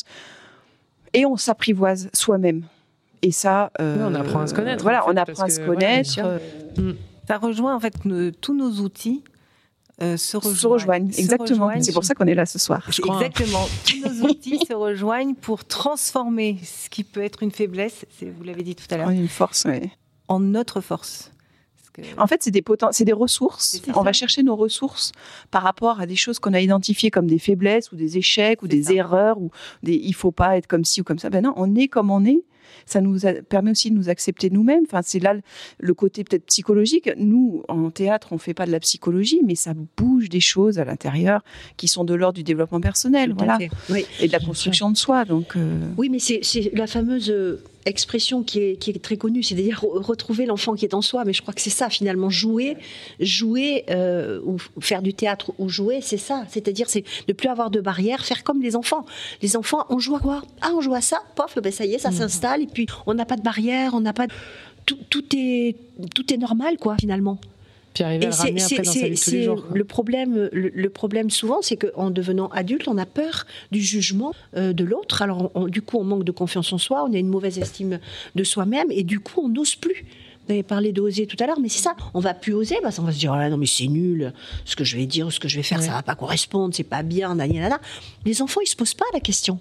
Et on s'apprivoise soi-même. Et ça, euh, oui, on apprend à se connaître. Voilà, en fait, on apprend à se connaître. Voilà, euh, ça rejoint en fait nos, tous nos outils. Euh, se rejoignent. Se rejoignent, exactement. Se rejoignent. C'est pour ça qu'on est là ce soir. Je exactement. Tous nos outils se rejoignent pour transformer ce qui peut être une faiblesse, c'est, vous l'avez dit tout à l'heure. Une force, oui. en notre force. En fait, c'est des, poten- c'est des ressources. C'est On ça. va chercher nos ressources par rapport à des choses qu'on a identifiées comme des faiblesses ou des échecs ou C'est des ça. erreurs ou des il faut pas être comme ci ou comme ça. Ben non, on est comme on est. Ça nous a- permet aussi de nous accepter nous-mêmes. Enfin, c'est là le, le côté peut-être psychologique. Nous, en théâtre, on fait pas de la psychologie, mais ça bouge des choses à l'intérieur qui sont de l'ordre du développement personnel, Tout à voilà, fait. Oui. et de la construction de soi. Donc, euh, Oui, mais c'est, c'est la fameuse euh, expression qui est, qui est très connue, c'est-à-dire re- retrouver l'enfant qui est en soi. Mais je crois que c'est ça, finalement, jouer, jouer euh, ou faire du théâtre ou jouer, c'est ça. C'est-à-dire, c'est ne plus avoir de barrières, faire comme les enfants. Les enfants, on joue à quoi ? Ah, on joue à ça, pof, ben ça y est, ça s'installe, et puis on n'a pas de barrières, on n'a pas de... Tout, tout est, tout est normal, quoi, finalement. Puis arriver à le Et ramener c'est- après dans c'est- sa vie de tous les c'est- jours. quoi. Le problème, le, le problème souvent, c'est qu'en devenant adulte, on a peur du jugement euh, de l'autre. Alors, on- du coup, on manque de confiance en soi, on a une mauvaise estime de soi-même, et du coup, on n'ose plus. Vous avez parlé d'oser tout à l'heure, mais c'est ça. On va plus oser parce qu'on va se dire, oh là, non, mais c'est nul. Ce que je vais dire, ce que je vais faire, Ouais. ça va pas correspondre, c'est pas bien, nanana. Les enfants, ils se posent pas la question.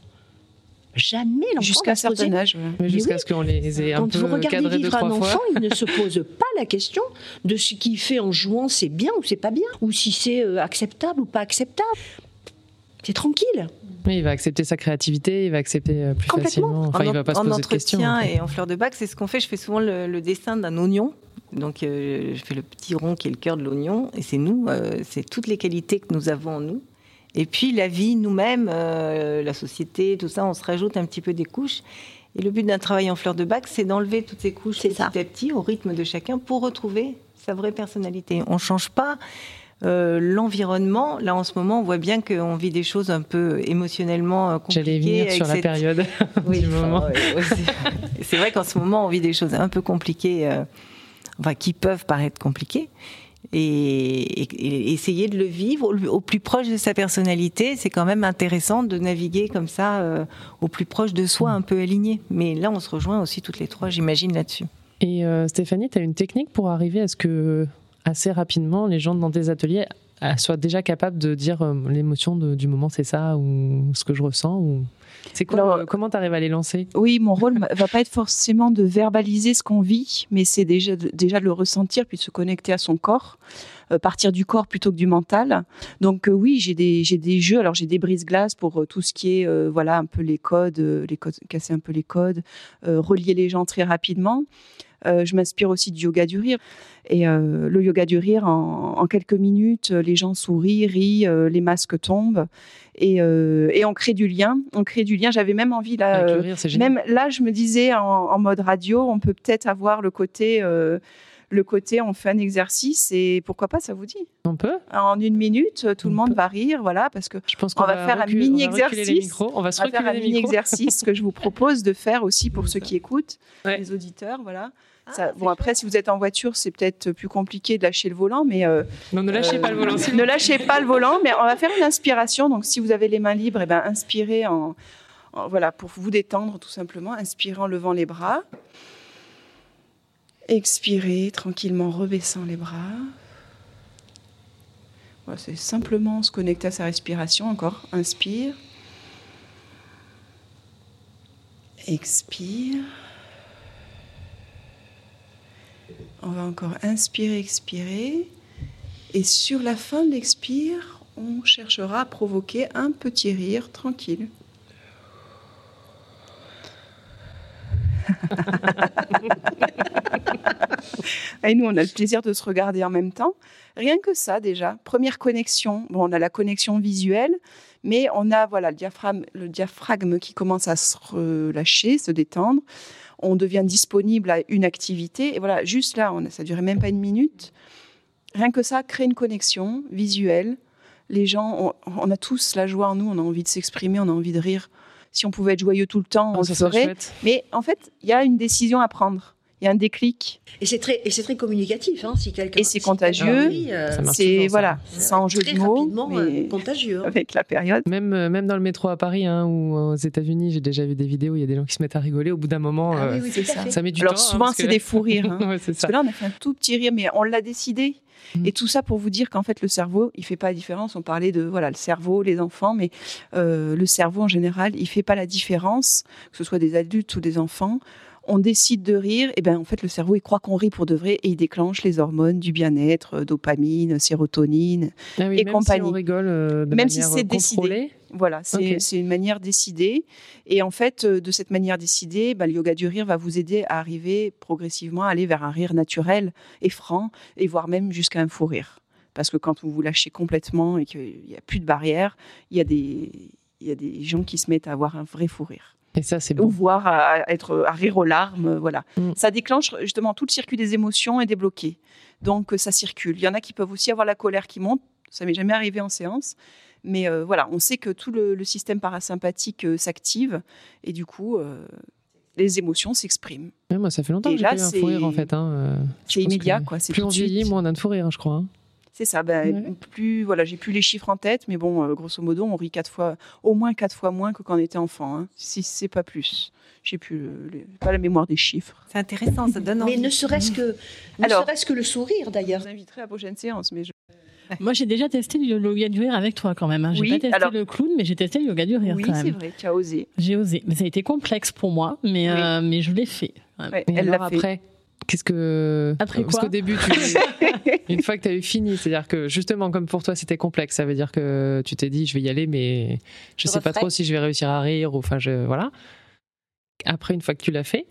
Jamais l'enfant jusqu'à un va se poser. certain âge. ouais. Mais Mais jusqu'à oui. ce qu'on les ait un Quand vous peu regardez cadrés deux, vivre un trois enfant, fois. il ne se pose pas la question de ce qu'il fait en jouant, c'est bien ou c'est pas bien, ou si c'est euh, acceptable ou pas acceptable. C'est tranquille. Oui, il va accepter sa créativité, il va accepter euh, plus Complètement. facilement. Enfin, il en, va pas se en poser de questions. entretien en fait. et en fleur de bac, c'est ce qu'on fait. Je fais souvent le, le dessin d'un oignon. Donc, euh, je fais le petit rond qui est le cœur de l'oignon. Et c'est nous, euh, c'est toutes les qualités que nous avons en nous. Et puis, la vie, nous-mêmes, euh, la société, tout ça, on se rajoute un petit peu des couches. Et le but d'un travail en fleur de bac, c'est d'enlever toutes ces couches C'est petit ça. à petit, au rythme de chacun, pour retrouver sa vraie personnalité. On ne change pas euh, l'environnement. Là, en ce moment, on voit bien qu'on vit des choses un peu émotionnellement euh, compliquées. J'allais venir avec sur la cette- période Oui, du enfin, moment. ouais, ouais, c'est- c'est vrai qu'en ce moment, on vit des choses un peu compliquées, euh, enfin, qui peuvent paraître compliquées. Et, et- et essayer de le vivre au, au plus proche de sa personnalité, c'est quand même intéressant de naviguer comme ça, euh, au plus proche de soi, un peu aligné. Mais là, on se rejoint aussi toutes les trois, j'imagine, là-dessus. Et euh, Stéphanie, tu as une technique pour arriver à ce que, assez rapidement, les gens dans tes ateliers euh, soient déjà capables de dire euh, l'émotion de- du moment, c'est ça, ou ce que je ressens ou... C'est quoi Alors, le- Comment tu arrives à les lancer? Oui, mon rôle ne va pas être forcément de verbaliser ce qu'on vit, mais c'est déjà de, déjà de le ressentir, puis de se connecter à son corps, euh, partir du corps plutôt que du mental. Donc euh, oui, j'ai des, j'ai des jeux, alors j'ai des brise-glaces pour euh, tout ce qui est, euh, voilà, un peu les codes, euh, les codes, casser un peu les codes, euh, relier les gens très rapidement. Euh, je m'inspire aussi du yoga du rire. Et euh, le yoga du rire, en, en quelques minutes, euh, les gens sourient, rient, euh, les masques tombent. Et, euh, et on crée du lien. On crée du lien. J'avais même envie, là, Avec euh, le rire, c'est génial. même là, je me disais, en, en mode radio, on peut peut-être avoir le côté, euh, le côté, on fait un exercice et pourquoi pas, ça vous dit? On peut? En une minute, tout le On monde peut. va rire, voilà, parce que Je pense On qu'on va faire un recul- on va reculer les mini-exercice. micros. On va se on va faire reculer un les micros. mini-exercice que je vous propose de faire aussi pour ceux qui écoutent, Ouais. les auditeurs, voilà. Ça, bon, après, si vous êtes en voiture, c'est peut-être plus compliqué de lâcher le volant, mais euh, Non, ne lâchez euh, pas le volant. s'il vous ne plaît. lâchez pas le volant, mais on va faire une inspiration. Donc, si vous avez les mains libres, eh ben, inspirez en, en- voilà, pour vous détendre tout simplement. Inspirez en levant les bras. Expirez tranquillement, rebaissant les bras. Voilà, c'est simplement se connecter à sa respiration. Encore, inspire. Expire. On va encore inspirer, expirer. Et sur la fin de l'expire, on cherchera à provoquer un petit rire tranquille. Et nous, on a le plaisir de se regarder en même temps. Rien que ça, déjà. Première connexion. Bon, on a la connexion visuelle, mais on a voilà, le diaphragme, le diaphragme qui commence à se relâcher, se détendre. On devient disponible à une activité. Et voilà, juste là, on a, ça ne durait même pas une minute. Rien que ça, crée une connexion visuelle. Les gens, on, on a tous la joie en nous, on a envie de s'exprimer, on a envie de rire. Si on pouvait être joyeux tout le temps, on Oh, le ça serait ferait. chouette. Mais en fait, il y a une décision à prendre. Il y a un déclic. Et c'est très, et c'est très communicatif, hein, si quelqu'un. Et c'est si contagieux. quelqu'un rit, euh, Ça marche C'est, toujours, ça. voilà, c'est sans jeu très de mots, rapidement mais euh, contagieux. hein. avec la période. Même, euh, même dans le métro à Paris hein, ou aux États-Unis, j'ai déjà vu des vidéos où il y a des gens qui se mettent à rigoler. Au bout d'un moment, Ah euh, oui, oui, c'est tout à ça. fait. ça met du Alors temps. hein, souvent, parce c'est que- des fous rires. hein. Ouais, c'est Parce ça. que là, on a fait un tout petit rire, mais on l'a décidé. Mm. Et tout ça pour vous dire qu'en fait, le cerveau, il fait pas la différence. On parlait de voilà le cerveau, les enfants, mais euh, le cerveau en général, il fait pas la différence, que ce soit des adultes ou des enfants. on décide de rire, et ben en fait le cerveau il croit qu'on rit pour de vrai et il déclenche les hormones du bien-être, dopamine, sérotonine ah oui, et même compagnie. Si on rigole euh, de même manière si c'est contrôlée. Décidé. Voilà, c'est, okay. c'est une manière décidée. Et en fait, de cette manière décidée, bah, le yoga du rire va vous aider à arriver progressivement à aller vers un rire naturel et franc, et voire même jusqu'à un fou rire. Parce que quand vous vous lâchez complètement et qu'il n'y a plus de barrière, il y a des, il y a des gens qui se mettent à avoir un vrai fou rire. Et ça, c'est bon. Ou voire à, être, à rire aux larmes. Voilà. Mm. Ça déclenche justement tout le circuit des émotions est débloqué. Donc, ça circule. Il y en a qui peuvent aussi avoir la colère qui monte. Ça ne m'est jamais arrivé en séance. Mais euh, voilà, on sait que tout le, le système parasympathique euh, s'active et du coup, euh, les émotions s'expriment. Ouais, moi, ça fait longtemps et que j'ai pas eu un fou rire en fait. Hein. Euh, c'est immédiat, quoi. C'est plus on vieillit, moins on a de fou rire, je crois. Hein. C'est ça. Ben, ouais. Plus, voilà, j'ai plus les chiffres en tête, mais bon, euh, grosso modo, on rit quatre fois, au moins quatre fois moins que quand on était enfant. Hein, si c'est pas plus. J'ai plus le, le, pas la mémoire des chiffres. C'est intéressant, ça donne envie. Mais ne serait-ce que, ne Alors, serait-ce que le sourire d'ailleurs. Je vous inviterai à la prochaine séance, mais je... Moi, j'ai déjà testé le yoga du rire avec toi quand même. Hein. J'ai oui, pas testé alors... le clown, mais j'ai testé le yoga du rire oui, quand même. Oui, c'est vrai, tu as osé. J'ai osé, mais ça a été complexe pour moi, mais, oui. euh, mais je l'ai fait. Ouais. Ouais, elle l'a fait. Après, qu'est-ce que... Après quoi ? Parce qu'au début, tu... une fois que tu as eu fini, c'est-à-dire que justement, comme pour toi, c'était complexe, ça veut dire que tu t'es dit, je vais y aller, mais je ne sais pas trop si je vais réussir à rire, ou enfin, je... voilà. Après, une fois que tu l'as fait,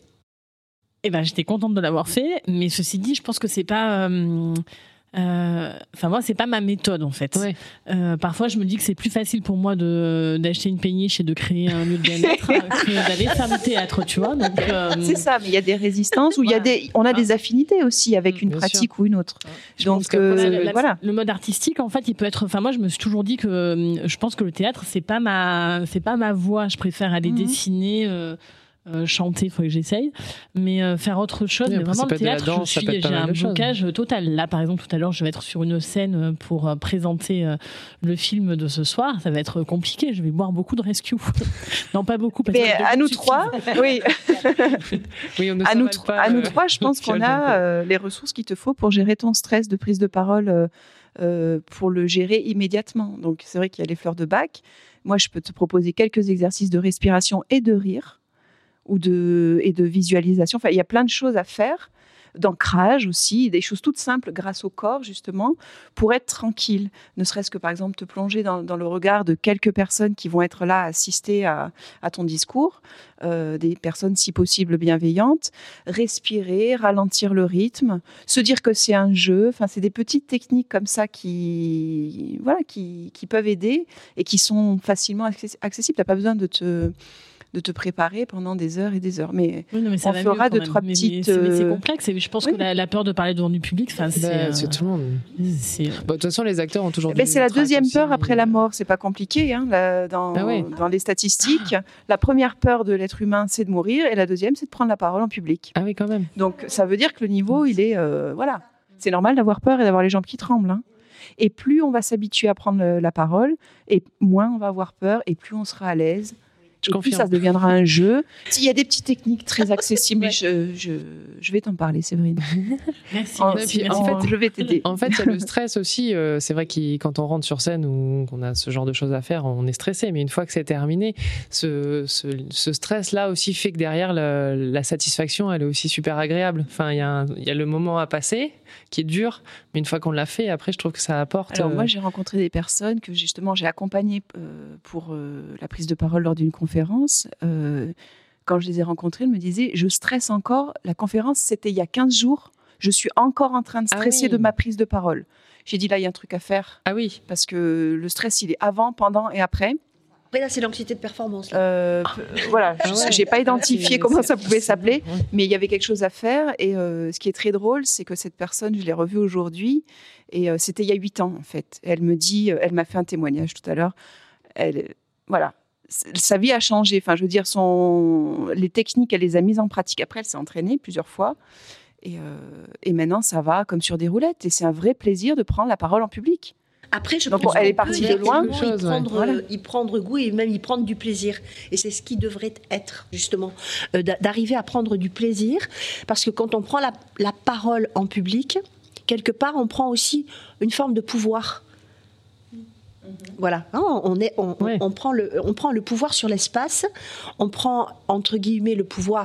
eh ben, j'étais contente de l'avoir fait, mais ceci dit, je pense que c'est pas... Euh... Enfin, euh, moi, c'est pas ma méthode en fait. Ouais. Euh, parfois, je me dis que c'est plus facile pour moi de d'acheter une péniche et de créer un lieu de bien-être que d'aller faire du théâtre, tu vois. Donc, euh... c'est ça, mais il y a des résistances ou il voilà. y a des, on a des affinités aussi avec une bien pratique sûr. Ou une autre. Je Donc, euh, la, la, voilà. Le mode artistique, en fait, il peut être. Enfin, moi, je me suis toujours dit que je pense que le théâtre, c'est pas ma, c'est pas ma voie. Je préfère aller mmh. dessiner. Euh, Euh, chanter, il faut que j'essaye, mais euh, faire autre chose. Oui, mais vraiment le théâtre, danse, je suis, j'ai un blocage choses. total. Là, par exemple, tout à l'heure, je vais être sur une scène pour euh, présenter euh, le film de ce soir. Ça va être compliqué. Je vais boire beaucoup de rescue. Non, pas beaucoup. Parce mais que à nous trois, oui. oui on ne à nous, pas, à nous trois, je pense qu'on a euh, les ressources qu'il te faut pour gérer ton stress de prise de parole, euh, euh, pour le gérer immédiatement. Donc, c'est vrai qu'il y a les fleurs de bac. Moi, je peux te proposer quelques exercices de respiration et de rire. Ou de, et de visualisation. Enfin, il y a plein de choses à faire, d'ancrage aussi, des choses toutes simples grâce au corps, justement, pour être tranquille. Ne serait-ce que, par exemple, te plonger dans, dans le regard de quelques personnes qui vont être là à assister à, à ton discours, euh, des personnes, si possible, bienveillantes, respirer, ralentir le rythme, se dire que c'est un jeu. Enfin, c'est des petites techniques comme ça qui, voilà, qui, qui peuvent aider et qui sont facilement accessibles. Tu n'as pas besoin de te... de te préparer pendant des heures et des heures. Mais, oui, non, mais ça on fera deux, même. trois mais, petites... Mais c'est, mais c'est complexe. Et je pense oui. que la, la peur de parler devant du public, c'est... C'est, euh, c'est tout le monde. C'est... Bon, de toute façon, les acteurs ont toujours... Eh ben, c'est la deuxième peur aussi, après mais... la mort. C'est pas compliqué. Hein, la, dans, ah oui. dans les statistiques, ah. la première peur de l'être humain, c'est de mourir. Et la deuxième, c'est de prendre la parole en public. Ah oui, quand même. Donc, ça veut dire que le niveau, il est... Euh, voilà. C'est normal d'avoir peur et d'avoir les jambes qui tremblent. Hein. Et plus on va s'habituer à prendre le, la parole, et moins on va avoir peur, et plus on sera à l'aise. Je et plus ça deviendra un jeu. S'il y a des petites techniques très accessibles, ouais. je, je, je vais t'en parler, Séverine. Merci. En, merci, merci. En fait, je vais t'aider. En fait, il y a le stress aussi. Euh, c'est vrai que quand on rentre sur scène ou qu'on a ce genre de choses à faire, on est stressé. Mais une fois que c'est terminé, ce, ce, ce stress-là aussi fait que derrière, la, la satisfaction, elle est aussi super agréable. Enfin, il y, y a le moment à passer qui est dur, mais une fois qu'on l'a fait, après, je trouve que ça apporte... Alors euh... moi, j'ai rencontré des personnes que justement, j'ai accompagnées euh, pour euh, la prise de parole lors d'une conférence. Euh, quand je les ai rencontrées, elles me disaient, je stresse encore. La conférence, c'était il y a quinze jours. Je suis encore en train de stresser ah oui. de ma prise de parole. J'ai dit, là, il y a un truc à faire. Ah oui. Parce que le stress, il est avant, pendant et après. Après, là, c'est l'anxiété de performance. Là. Euh, ah. Voilà, ah ouais. je n'ai pas identifié c'est, comment c'est, ça pouvait c'est, s'appeler, c'est... mais il y avait quelque chose à faire. Et euh, ce qui est très drôle, c'est que cette personne, je l'ai revue aujourd'hui, et euh, c'était il y a huit ans, en fait. Elle me dit, elle m'a fait un témoignage tout à l'heure. Elle, voilà, sa vie a changé. Enfin, je veux dire, son, les techniques, elle les a mises en pratique. Après, elle s'est entraînée plusieurs fois. Et, euh, et maintenant, ça va comme sur des roulettes. Et c'est un vrai plaisir de prendre la parole en public. Après, je Donc, pense elle est partie de loin. Chose, y, prendre, ouais. euh, y prendre goût et même y prendre du plaisir. Et c'est ce qui devrait être, justement, euh, d'arriver à prendre du plaisir. Parce que quand on prend la, la parole en public, quelque part, on prend aussi une forme de pouvoir. Mm-hmm. Voilà. Non, on, est, on, ouais. on, on, prend le, on prend le pouvoir sur l'espace. On prend, entre guillemets, le pouvoir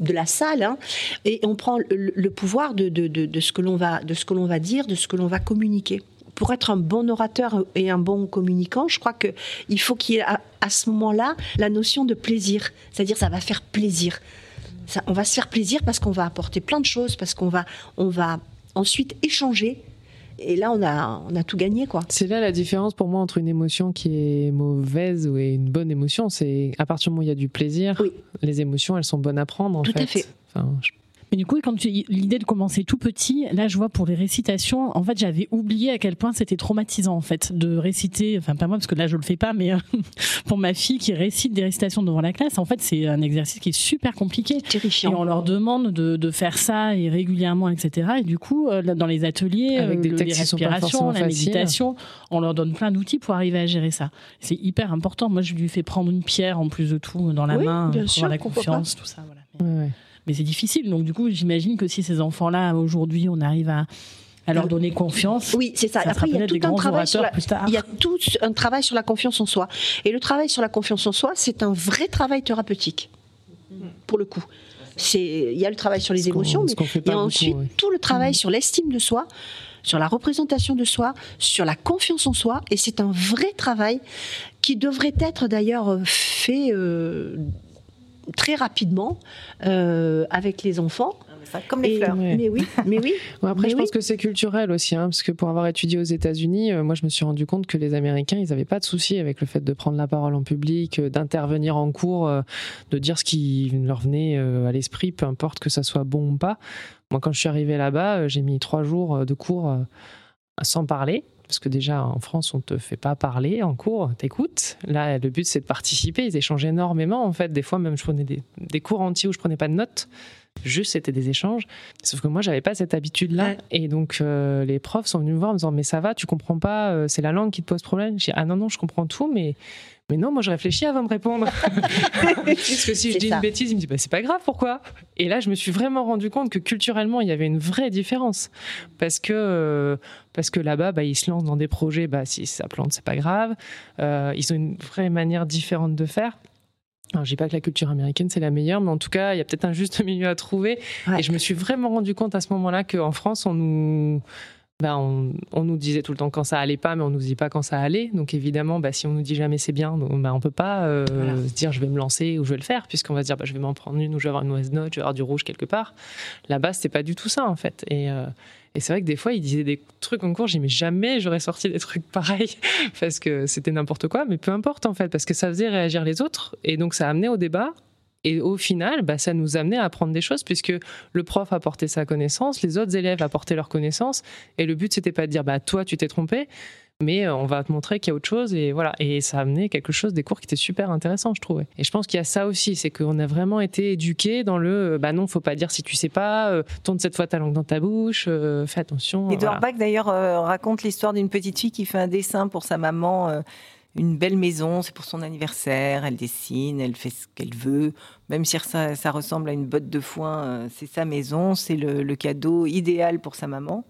de la salle, hein, et on prend le, le pouvoir de, de, de, de ce que l'on va, de ce que l'on va dire, de ce que l'on va communiquer. Pour être un bon orateur et un bon communicant, je crois qu'il faut qu'il y ait à, à ce moment-là la notion de plaisir. C'est-à-dire ça va faire plaisir. Ça, on va se faire plaisir parce qu'on va apporter plein de choses, parce qu'on va, on va ensuite échanger. Et là, on a, on a tout gagné, quoi. C'est là la différence pour moi entre une émotion qui est mauvaise ou une bonne émotion. C'est à partir du moment où il y a du plaisir, oui. les émotions, elles sont bonnes à prendre, en tout fait. Tout à fait. Enfin, je... Mais du coup, quand tu, l'idée de commencer tout petit, là, je vois pour les récitations, en fait, j'avais oublié à quel point c'était traumatisant, en fait, de réciter, enfin, pas moi, parce que là, je le fais pas, mais euh, pour ma fille qui récite des récitations devant la classe, en fait, c'est un exercice qui est super compliqué. Terrifiant. Et on leur demande de, de faire ça et régulièrement, et cetera. Et du coup, euh, dans les ateliers, avec des le, textes les respirations, la méditation, on leur donne plein d'outils pour arriver à gérer ça. C'est hyper important. Moi, je lui fais prendre une pierre, en plus de tout, dans la oui, main, bien pour sûr, avoir la confiance, tout ça, voilà. Mais... Ouais, ouais. Mais c'est difficile, donc du coup, j'imagine que si ces enfants-là, aujourd'hui, on arrive à, à leur donner confiance. Oui, c'est ça. ça Après, il y a tout un travail sur la, plus tard. il y a tout un travail sur la confiance en soi. Et le travail sur la confiance en soi, c'est un vrai travail thérapeutique, pour le coup. C'est, il y a le travail sur les émotions, mais il y a ensuite beaucoup, oui. tout le travail mmh. sur l'estime de soi, sur la représentation de soi, sur la confiance en soi. Et c'est un vrai travail qui devrait être d'ailleurs fait... Euh, très rapidement euh, avec les enfants. Ça, comme les et, fleurs. Mais oui, mais oui. Bon, après, mais je oui. pense que c'est culturel aussi, hein, parce que pour avoir étudié aux États-Unis, euh, moi, je me suis rendu compte que les Américains, ils n'avaient pas de souci avec le fait de prendre la parole en public, euh, d'intervenir en cours, euh, de dire ce qui leur venait euh, à l'esprit, peu importe que ça soit bon ou pas. Moi, quand je suis arrivée là-bas, euh, j'ai mis trois jours de cours euh, sans parler. Parce que déjà, en France, on ne te fait pas parler en cours, t'écoutes. Là, le but, c'est de participer. Ils échangent énormément, en fait. Des fois, même, je prenais des, des cours entiers où je ne prenais pas de notes. Juste, c'était des échanges. Sauf que moi, je n'avais pas cette habitude-là. Ouais. Et donc, euh, les profs sont venus me voir en me disant « Mais ça va, tu ne comprends pas, euh, c'est la langue qui te pose problème ?» Je dis « Ah non, non, je comprends tout, mais... » Mais non, moi je réfléchis avant de répondre. Parce que si je dis ça. Une bêtise, il me dit bah, c'est pas grave, pourquoi ? Et là, je me suis vraiment rendu compte que culturellement, il y avait une vraie différence. Parce que, euh, parce que là-bas, bah, ils se lancent dans des projets, bah, si ça plante, c'est pas grave. Euh, ils ont une vraie manière différente de faire. Alors, je dis pas que la culture américaine c'est la meilleure, mais en tout cas, il y a peut-être un juste milieu à trouver. Ouais. Et je me suis vraiment rendu compte à ce moment-là qu'en France, on nous. Ben on, on nous disait tout le temps quand ça allait pas, mais on nous dit pas quand ça allait. Donc évidemment, ben si on nous dit jamais c'est bien, ben on peut pas euh, voilà. se dire je vais me lancer ou je vais le faire, puisqu'on va se dire ben je vais m'en prendre une ou je vais avoir une mauvaise note, je vais avoir du rouge quelque part. Là-bas, c'était pas du tout ça en fait. Et, euh, et c'est vrai que des fois, ils disaient des trucs en cours, j'ai dit mais jamais j'aurais sorti des trucs pareils parce que c'était n'importe quoi. Mais peu importe en fait, parce que ça faisait réagir les autres et donc ça amenait au débat. Et au final, bah, ça nous amenait à apprendre des choses puisque le prof apportait sa connaissance, les autres élèves apportaient leur connaissance. Et le but, c'était pas de dire bah, « toi, tu t'es trompé », mais on va te montrer qu'il y a autre chose. Et, voilà. Et ça a amené quelque chose, des cours qui étaient super intéressants, je trouvais. Et je pense qu'il y a ça aussi, c'est qu'on a vraiment été éduqués dans le « bah non, faut pas dire si tu sais pas, euh, tourne cette fois ta langue dans ta bouche, euh, fais attention ». Edouard voilà. Bach, d'ailleurs, euh, raconte l'histoire d'une petite fille qui fait un dessin pour sa maman euh, une belle maison, c'est pour son anniversaire, elle dessine, elle fait ce qu'elle veut, même si ça, ça ressemble à une botte de foin, euh, c'est sa maison, c'est le, le cadeau idéal pour sa maman.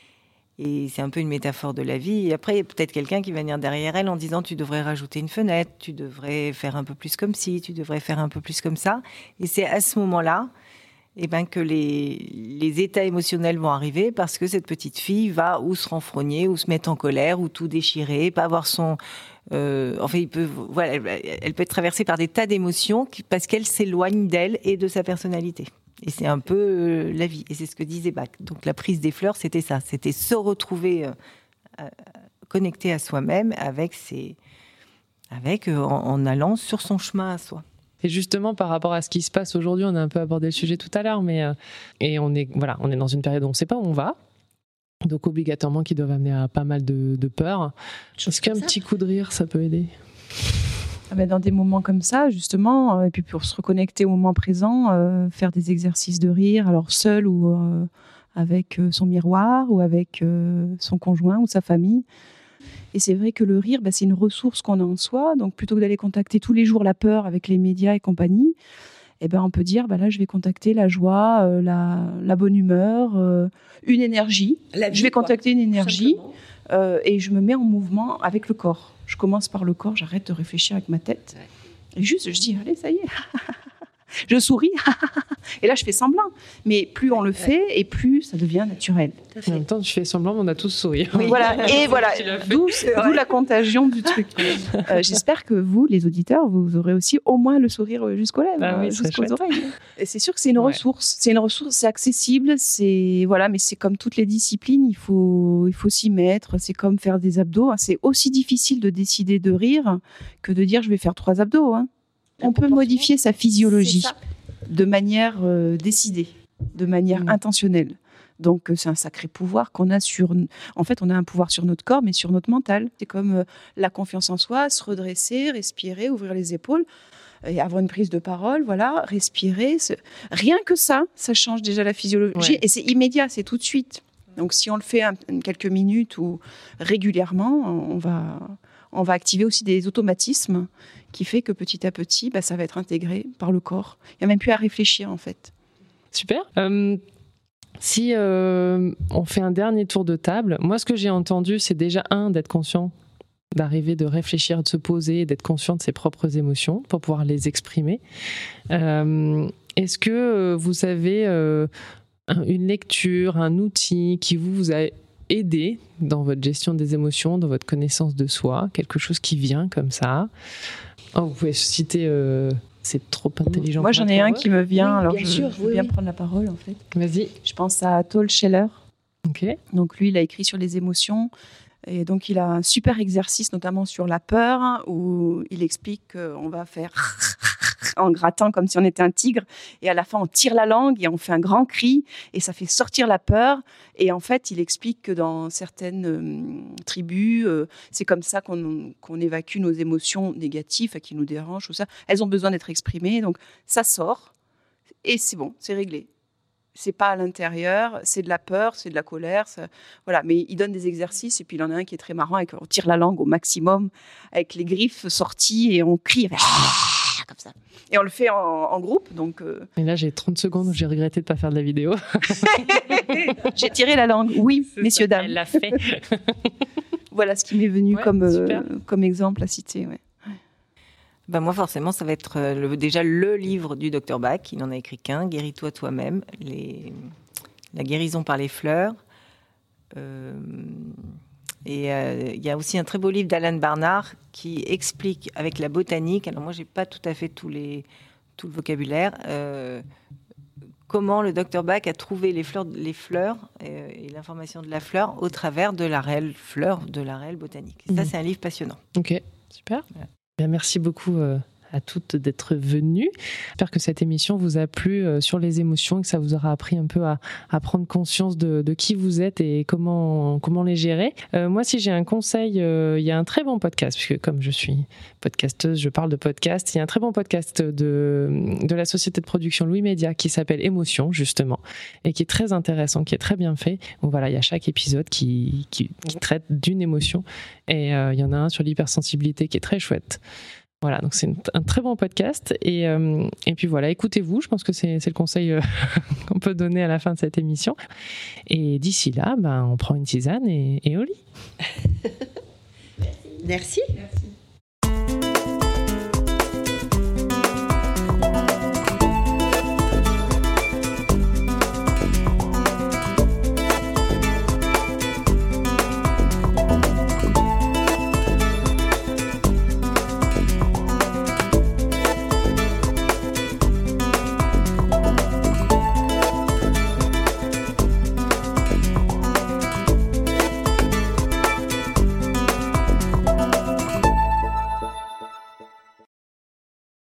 Et c'est un peu une métaphore de la vie. Et après, il y a peut-être quelqu'un qui va venir derrière elle en disant « tu devrais rajouter une fenêtre, tu devrais faire un peu plus comme ci, tu devrais faire un peu plus comme ça ». Et c'est à ce moment-là eh ben, que les, les états émotionnels vont arriver parce que cette petite fille va ou se renfrogner, ou se mettre en colère, ou tout déchirer, pas avoir son... Euh, enfin, il peut, voilà, elle, elle peut être traversée par des tas d'émotions qui, parce qu'elle s'éloigne d'elle et de sa personnalité. Et c'est un peu euh, la vie. Et c'est ce que disait Bach. Donc la prise des fleurs, c'était ça. C'était se retrouver euh, euh, connecté à soi-même avec, ses, avec euh, en, en allant sur son chemin à soi. Et justement, par rapport à ce qui se passe aujourd'hui, on a un peu abordé le sujet tout à l'heure, mais euh, et on est voilà, on est dans une période où on ne sait pas où on va. Donc obligatoirement qui doivent amener à pas mal de, de peur. Est-ce qu'un petit coup de rire, ça peut aider ? Ah ben dans des moments comme ça, justement, euh, et puis pour se reconnecter au moment présent, euh, faire des exercices de rire, alors seul ou euh, avec euh, son miroir, ou avec euh, son conjoint ou sa famille. Et c'est vrai que le rire, bah, c'est une ressource qu'on a en soi. Donc plutôt que d'aller contacter tous les jours la peur avec les médias et compagnie, eh ben, on peut dire, bah là, je vais contacter la joie, euh, la, la bonne humeur, euh, une énergie. La vie, je vais contacter quoi, une énergie euh, et je me mets en mouvement avec le corps. Je commence par le corps, j'arrête de réfléchir avec ma tête. Ouais. Et juste, je dis, allez, ça y est. je souris, et là je fais semblant. Mais plus on le fait, et plus ça devient naturel. En même temps, tu fais semblant, mais on a tous souri. Oui, voilà, et voilà, d'où, d'où la contagion du truc. Euh, j'espère que vous, les auditeurs, vous aurez aussi au moins le sourire jusqu'aux lèvres, ah oui, jusqu'aux oreilles. Et c'est sûr que c'est une ouais. ressource, c'est une ressource, c'est accessible, c'est voilà, mais c'est comme toutes les disciplines, il faut, il faut s'y mettre. C'est comme faire des abdos. C'est aussi difficile de décider de rire que de dire je vais faire trois abdos. Hein. On peut modifier sa physiologie de manière euh, décidée, de manière mmh. intentionnelle. Donc c'est un sacré pouvoir qu'on a sur... En fait, on a un pouvoir sur notre corps, mais sur notre mental. C'est comme euh, la confiance en soi, se redresser, respirer, ouvrir les épaules et avoir une prise de parole, voilà, respirer. Se... Rien que ça, ça change déjà la physiologie. Ouais. Et c'est immédiat, c'est tout de suite. Donc si on le fait un, quelques minutes ou régulièrement, on va, on va activer aussi des automatismes qui fait que petit à petit, bah, ça va être intégré par le corps. Il n'y a même plus à réfléchir en fait. Super. Euh... Si euh, on fait un dernier tour de table, moi ce que j'ai entendu, c'est déjà un, d'être conscient, d'arriver, de réfléchir, de se poser, d'être conscient de ses propres émotions pour pouvoir les exprimer. Euh, est-ce que vous avez euh, une lecture, un outil qui vous, vous a aidé dans votre gestion des émotions, dans votre connaissance de soi, quelque chose qui vient comme ça? Oh, vous pouvez citer... Euh, C'est trop intelligent. Moi, j'en ai un qui me vient. Oui, alors, bien je, sûr, je veux oui, bien oui. prendre la parole, en fait. Vas-y. Je pense à Tol Scheller. Ok. Donc, lui, il a écrit sur les émotions. Et donc, il a un super exercice, notamment sur la peur, où il explique qu'on va faire en grattant comme si on était un tigre. Et à la fin, on tire la langue et on fait un grand cri. Et ça fait sortir la peur. Et en fait, il explique que dans certaines euh, tribus, euh, c'est comme ça qu'on, qu'on évacue nos émotions négatives, qui nous dérangent, tout ça. Elles ont besoin d'être exprimées. Donc, ça sort. Et c'est bon, c'est réglé. C'est pas à l'intérieur, c'est de la peur, c'est de la colère, ça, voilà. Mais il donne des exercices et puis il en a un qui est très marrant, avec, on tire la langue au maximum avec les griffes sorties et on crie avec, comme ça. Et on le fait en, en groupe, donc. Euh... Et là j'ai trente secondes où j'ai regretté de pas faire de la vidéo. J'ai tiré la langue, oui, c'est messieurs ça, dames. Elle l'a fait. Voilà ce qui m'est venu ouais, comme euh, comme exemple à citer, ouais. Ben moi, forcément, ça va être le, déjà le livre du docteur Bach. Il n'en a écrit qu'un, Guéris-toi toi-même, les, la guérison par les fleurs. Euh, et euh, il y a aussi un très beau livre d'Alan Barnard qui explique avec la botanique, alors moi, je n'ai pas tout à fait tous les, tout le vocabulaire, euh, comment le docteur Bach a trouvé les fleurs, les fleurs euh, et l'information de la fleur au travers de la réelle fleur, de la réelle botanique. Et ça, mmh. c'est un livre passionnant. Ok, super. Voilà. Bien, merci beaucoup euh, à toutes d'être venues. J'espère que cette émission vous a plu euh, sur les émotions et que ça vous aura appris un peu à, à prendre conscience de, de qui vous êtes et comment, comment les gérer. Euh, moi, si j'ai un conseil, euh, il y a un très bon podcast, puisque comme je suis podcasteuse, je parle de podcast. Il y a un très bon podcast de, de la société de production Louis Média qui s'appelle Émotion, justement, et qui est très intéressant, qui est très bien fait. Donc voilà, il y a chaque épisode qui, qui, qui traite d'une émotion et euh, il y en a un sur l'hypersensibilité qui est très chouette. Voilà, donc c'est une, un très bon podcast. Et, euh, et puis voilà, écoutez-vous. Je pense que c'est, c'est le conseil euh, qu'on peut donner à la fin de cette émission. Et d'ici là, ben, on prend une tisane et, et au lit. Merci. Merci.